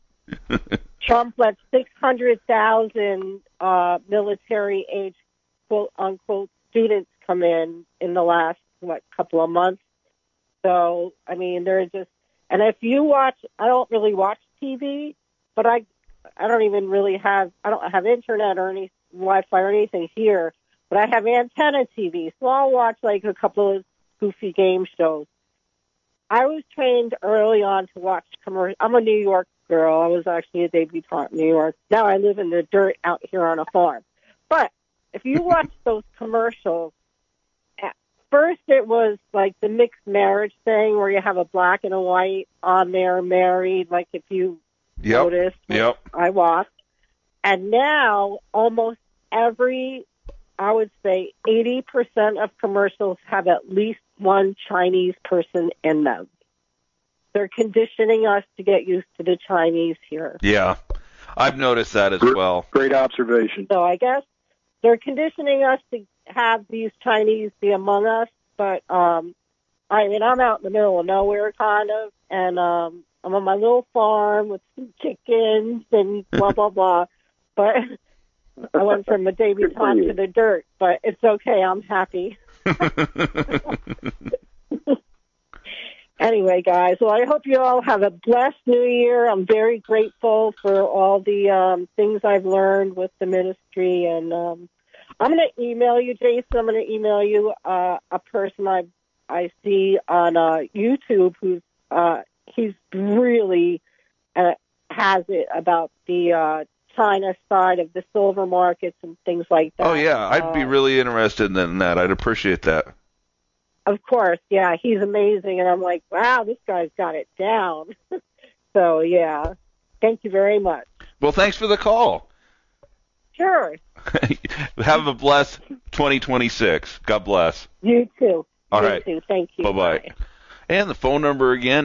Trump let 600,000 military-age, quote-unquote, students come in the last, couple of months. So, I mean, they're just... And if you watch... I don't really watch TV, but I don't even really have... I don't have internet or any Wi-Fi or anything here, but I have antenna TV, so I'll watch, a couple of goofy game shows. I was trained early on to watch commercials. I'm a New York girl. I was actually a debutante in New York. Now I live in the dirt out here on a farm. But if you watch those commercials, at first it was like the mixed marriage thing where you have a black and a white on there married, like if you noticed. Yep. I watched. And now almost every, I would say 80% of commercials have at least one Chinese person in them. They're conditioning us to get used to the Chinese here. Yeah, I've noticed that as well. Great observation. So I guess they're conditioning us to have these Chinese be among us, but I'm out in the middle of nowhere, kind of, and I'm on my little farm with some chickens and blah, blah, blah. But I went from a debutante to the dirt, but it's okay. I'm happy. Anyway, guys, well, I hope you all have a blessed New Year. I'm very grateful for all the things I've learned with the ministry, and I'm going to email you, Jason. I'm going to email you a person I see on YouTube who's he's really has it about the China side of the silver markets and things like that. Oh, yeah, I'd be really interested in that. I'd appreciate that. Of course, yeah, he's amazing, and I'm like, wow, this guy's got it down. So, yeah, thank you very much. Well, thanks for the call. Sure. Have a blessed 2026. God bless. You too. All right. You too. Thank you. Bye-bye. And the phone number again,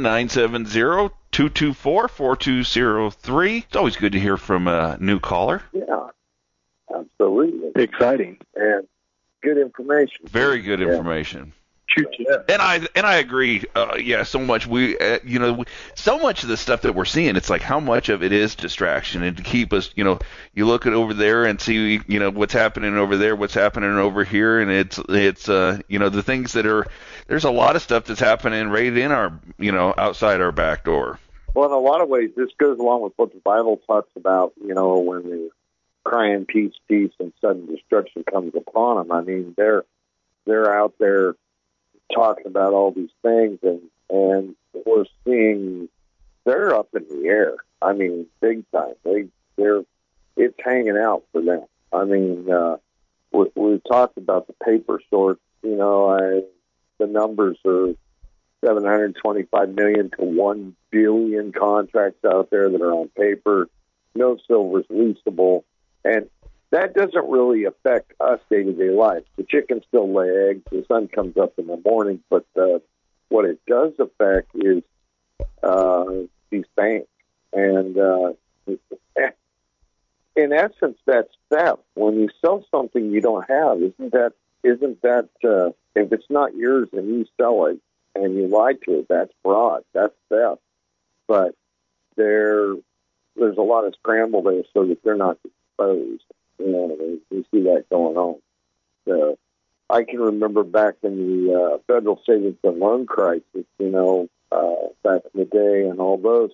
970-224-4203. It's always good to hear from a new caller. Yeah, absolutely. Exciting. And good information. Very good information. Yeah. And I agree. So much so much of the stuff that we're seeing, it's like how much of it is distraction, and to keep us, you look at over there and see, what's happening over there, what's happening over here, and it's the things that are, there's a lot of stuff that's happening right in our, outside our back door. Well, in a lot of ways, this goes along with what the Bible talks about, when they're crying peace, peace, and sudden destruction comes upon them. I mean, they're out there talking about all these things, and we're seeing they're up in the air. I mean, big time. It's hanging out for them. I mean, we talked about the paper shorts. The numbers are 725 million to 1 billion contracts out there that are on paper. No silver's leasable, and that doesn't really affect us day-to-day life. The chickens still lay eggs. The sun comes up in the morning. But what it does affect is these banks. And in essence, that's theft. When you sell something you don't have, isn't that if it's not yours and you sell it and you lie to it, that's fraud. That's theft. But there's a lot of scramble there so that they're not exposed. We see that going on. So I can remember back in the federal savings and loan crisis, back in the day and all those,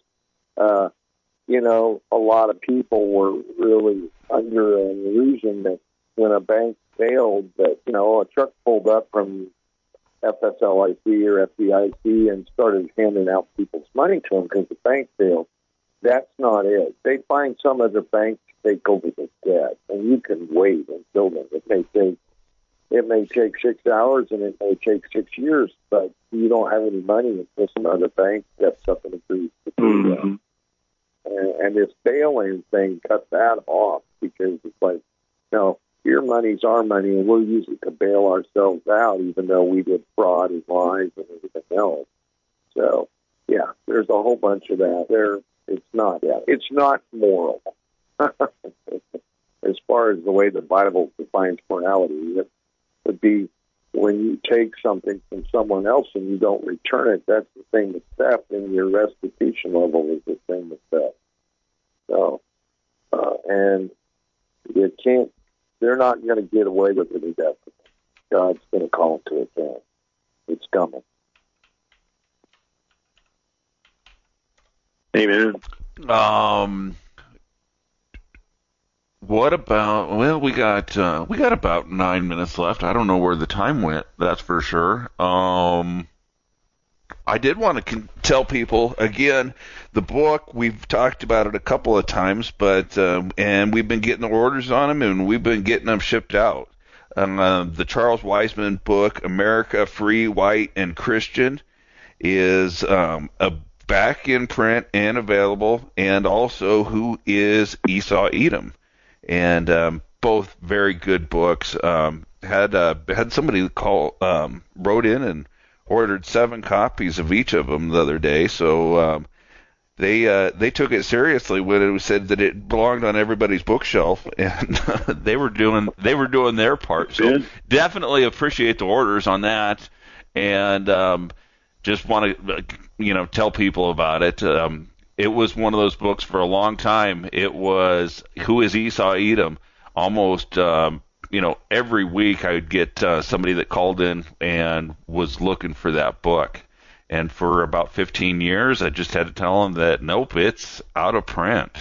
a lot of people were really under an illusion that when a bank failed, that, a truck pulled up from FSLIC or FDIC and started handing out people's money to them because the bank failed. That's not it. They find some other bank to take over the debt, and you can wait until then. It may take 6 hours and it may take 6 years, but you don't have any money until some other bank steps up and agrees to do that. And this bailing thing cut that off, because it's like, no, your money's our money, and we'll use it to bail ourselves out, even though we did fraud and lies and everything else. So, yeah, there's a whole bunch of that. It's not moral. As far as the way the Bible defines morality, it would be when you take something from someone else and you don't return it, that's the same as theft, and your restitution level is the same as theft. So, and you can't, they're not going to get away with it indefinitely. God's going to call it to account. It's coming. Amen. What about? Well, we got about 9 minutes left. I don't know where the time went. That's for sure. I did want to tell people again, the book, we've talked about it a couple of times, but and we've been getting the orders on them, and we've been getting them shipped out. The Charles Wiseman book, America Free, White, and Christian, is back in print and available, and also Who is Esau Edom, and both very good books. Had somebody wrote in and ordered 7 copies of each of them the other day, so they took it seriously when it was said that it belonged on everybody's bookshelf, and they were doing their part. So definitely appreciate the orders on that, and just want to tell people about it. It was one of those books for a long time. It was Who is Esau Edom? Almost every week I would get somebody that called in and was looking for that book. And for about 15 years, I just had to tell them that, nope, it's out of print.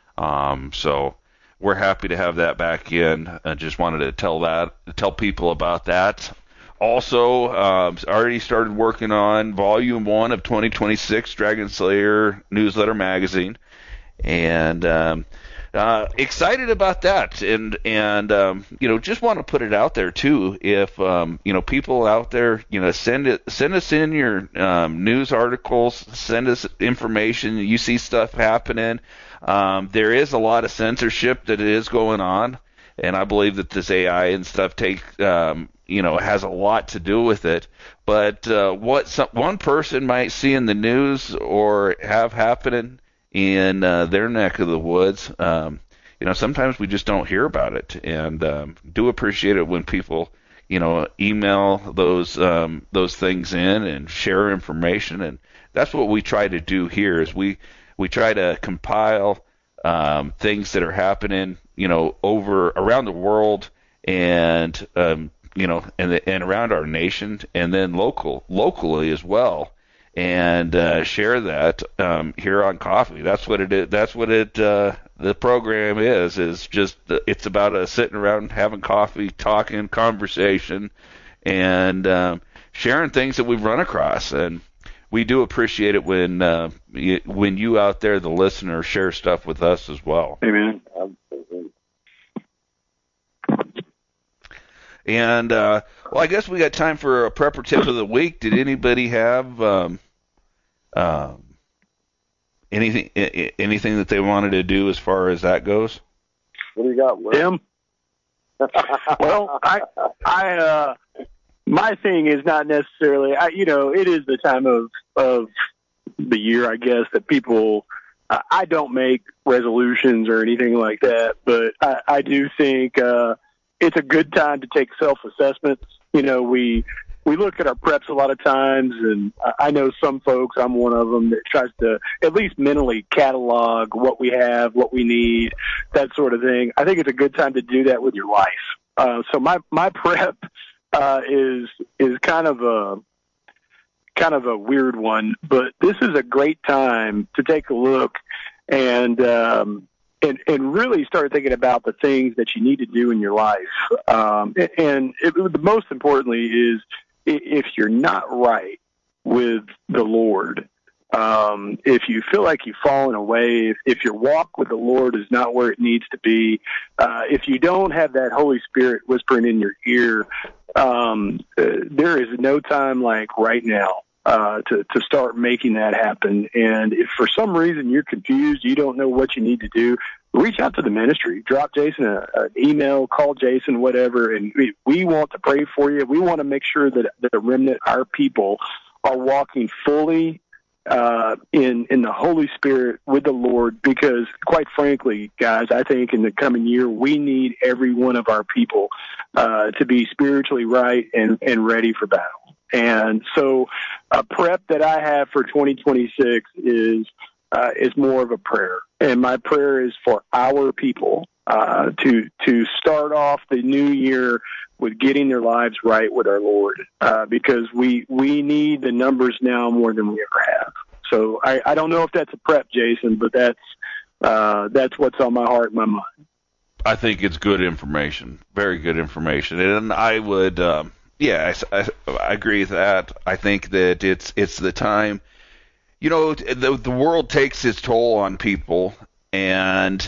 So we're happy to have that back in. I just wanted to tell people about that. Also, already started working on Volume 1 of 2026 Dragon Slayer Newsletter Magazine. And excited about that, and just want to put it out there too. If people out there, send us in your news articles, send us information. You see stuff happening. There is a lot of censorship that is going on, and I believe that this AI and stuff has a lot to do with it. But what one person might see in the news or have happening in their neck of the woods, sometimes we just don't hear about it, and do appreciate it when people, email those things in and share information, and that's what we try to do here. Is we try to compile things that are happening, around the world, and and around our nation, and then locally as well. And share that here on Coffee. That's what it is. That's what the program is just it's about sitting around having coffee, talking, conversation, and sharing things that we've run across. And we do appreciate it when you out there, the listener, share stuff with us as well. Amen. And I guess we got time for a prepper tip of the week. Did anybody have anything that they wanted to do as far as that goes? What do you got, Will? Tim? Well, I my thing is not necessarily, it is the time of the year, I guess, that people. I don't make resolutions or anything like that, but I do think it's a good time to take self-assessments. We we look at our preps a lot of times, and I know some folks, I'm one of them, that tries to at least mentally catalog what we have, what we need, that sort of thing. I think it's a good time to do that with your life. So my prep is kind of a weird one, but this is a great time to take a look and really start thinking about the things that you need to do in your life. The most importantly is, if you're not right with the Lord, if you feel like you've fallen away, if your walk with the Lord is not where it needs to be, if you don't have that Holy Spirit whispering in your ear, there is no time like right now to start making that happen. And if for some reason you're confused, you don't know what you need to do, reach out to the ministry, drop Jason an email, call Jason, whatever, and we want to pray for you. We want to make sure that the remnant, our people, are walking fully in the Holy Spirit with the Lord, because quite frankly, guys, I think in the coming year, we need every one of our people to be spiritually right and ready for battle. And so a prep that I have for 2026 is more of a prayer. And my prayer is for our people to start off the new year with getting their lives right with our Lord, because we need the numbers now more than we ever have. So I don't know if that's a prep, Jason, but that's what's on my heart and my mind. I think it's good information, very good information, and I would, I agree with that. I think that it's the time. You know, the world takes its toll on people, and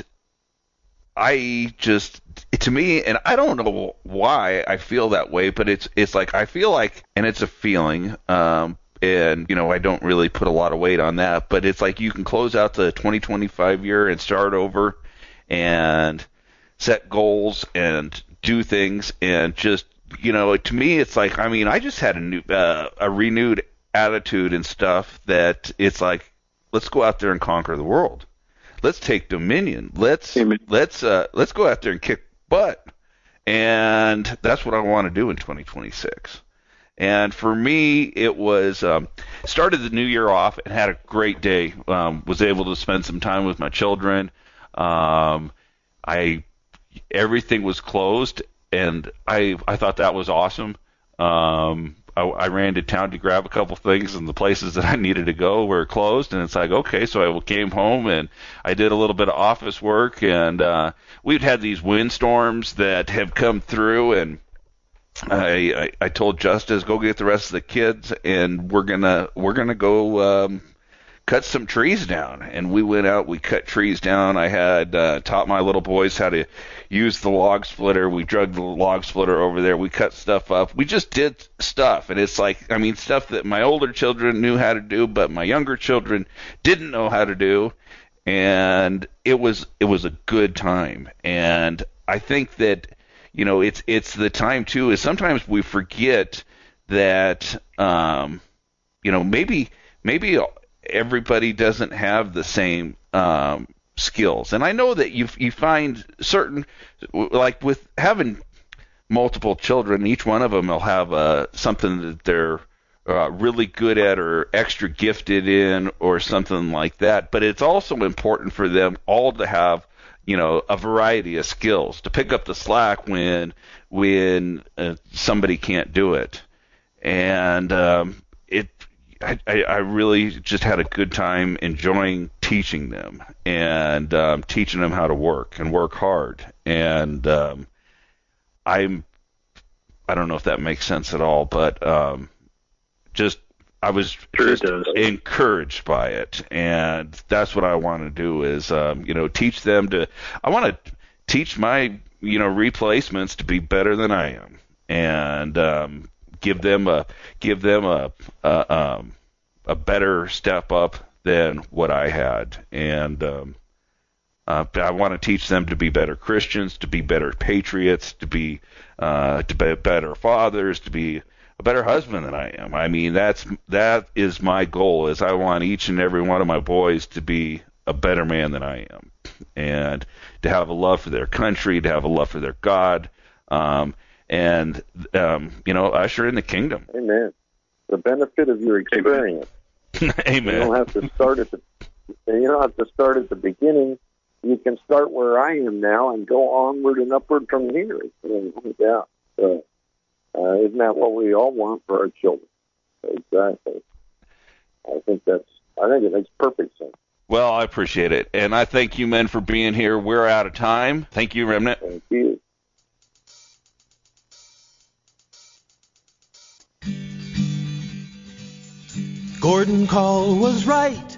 to me, and I don't know why I feel that way, but it's like I feel like, and it's a feeling, and you know, I don't really put a lot of weight on that, but it's like you can close out the 2025 year and start over, and set goals and do things, and just, you know, to me, it's like, I mean, I just had a renewed attitude and stuff that it's like, let's go out there and conquer the world. Let's take dominion. Let's go out there and kick butt. And that's what I want to do in 2026. And for me, it was started the new year off and had a great day. Was able to spend some time with my children. Everything was closed, and I thought that was awesome. I ran to town to grab a couple things, and the places that I needed to go were closed, and it's like, okay, so I came home and I did a little bit of office work, and we've had these windstorms that have come through, and I told Justice, go get the rest of the kids, and we're gonna go cut some trees down. And we went out, we cut trees down. I had taught my little boys how to use the log splitter. We drug the log splitter over there. We cut stuff up. We just did stuff. And it's like, I mean, stuff that my older children knew how to do, but my younger children didn't know how to do. And it was a good time. And I think that, you know, it's the time too, is sometimes we forget that, you know, maybe everybody doesn't have the same skills. And I know that you find certain, like with having multiple children, each one of them will have something that they're really good at or extra gifted in or something like that. But it's also important for them all to have, you know, a variety of skills to pick up the slack when somebody can't do it. And I really just had a good time enjoying teaching them and teaching them how to work and work hard. And I don't know if that makes sense at all, but I was just encouraged by it, and that's what I want to do is you know, teach them to. I want to teach my, you know, replacements to be better than I am, and give them a better step up than what I had. And I want to teach them to be better Christians, to be better patriots, to be better fathers, to be a better husband than I am. I mean, that is my goal, is I want each and every one of my boys to be a better man than I am, and to have a love for their country, to have a love for their God, and usher in the kingdom. Amen. The benefit of your experience. Amen. You don't have to start at the beginning. You can start where I am now and go onward and upward from here. Yeah. Isn't that what we all want for our children? Exactly. I think it makes perfect sense. Well, I appreciate it. And I thank you men for being here. We're out of time. Thank you, Remnant. Thank you. Gordon Call was right.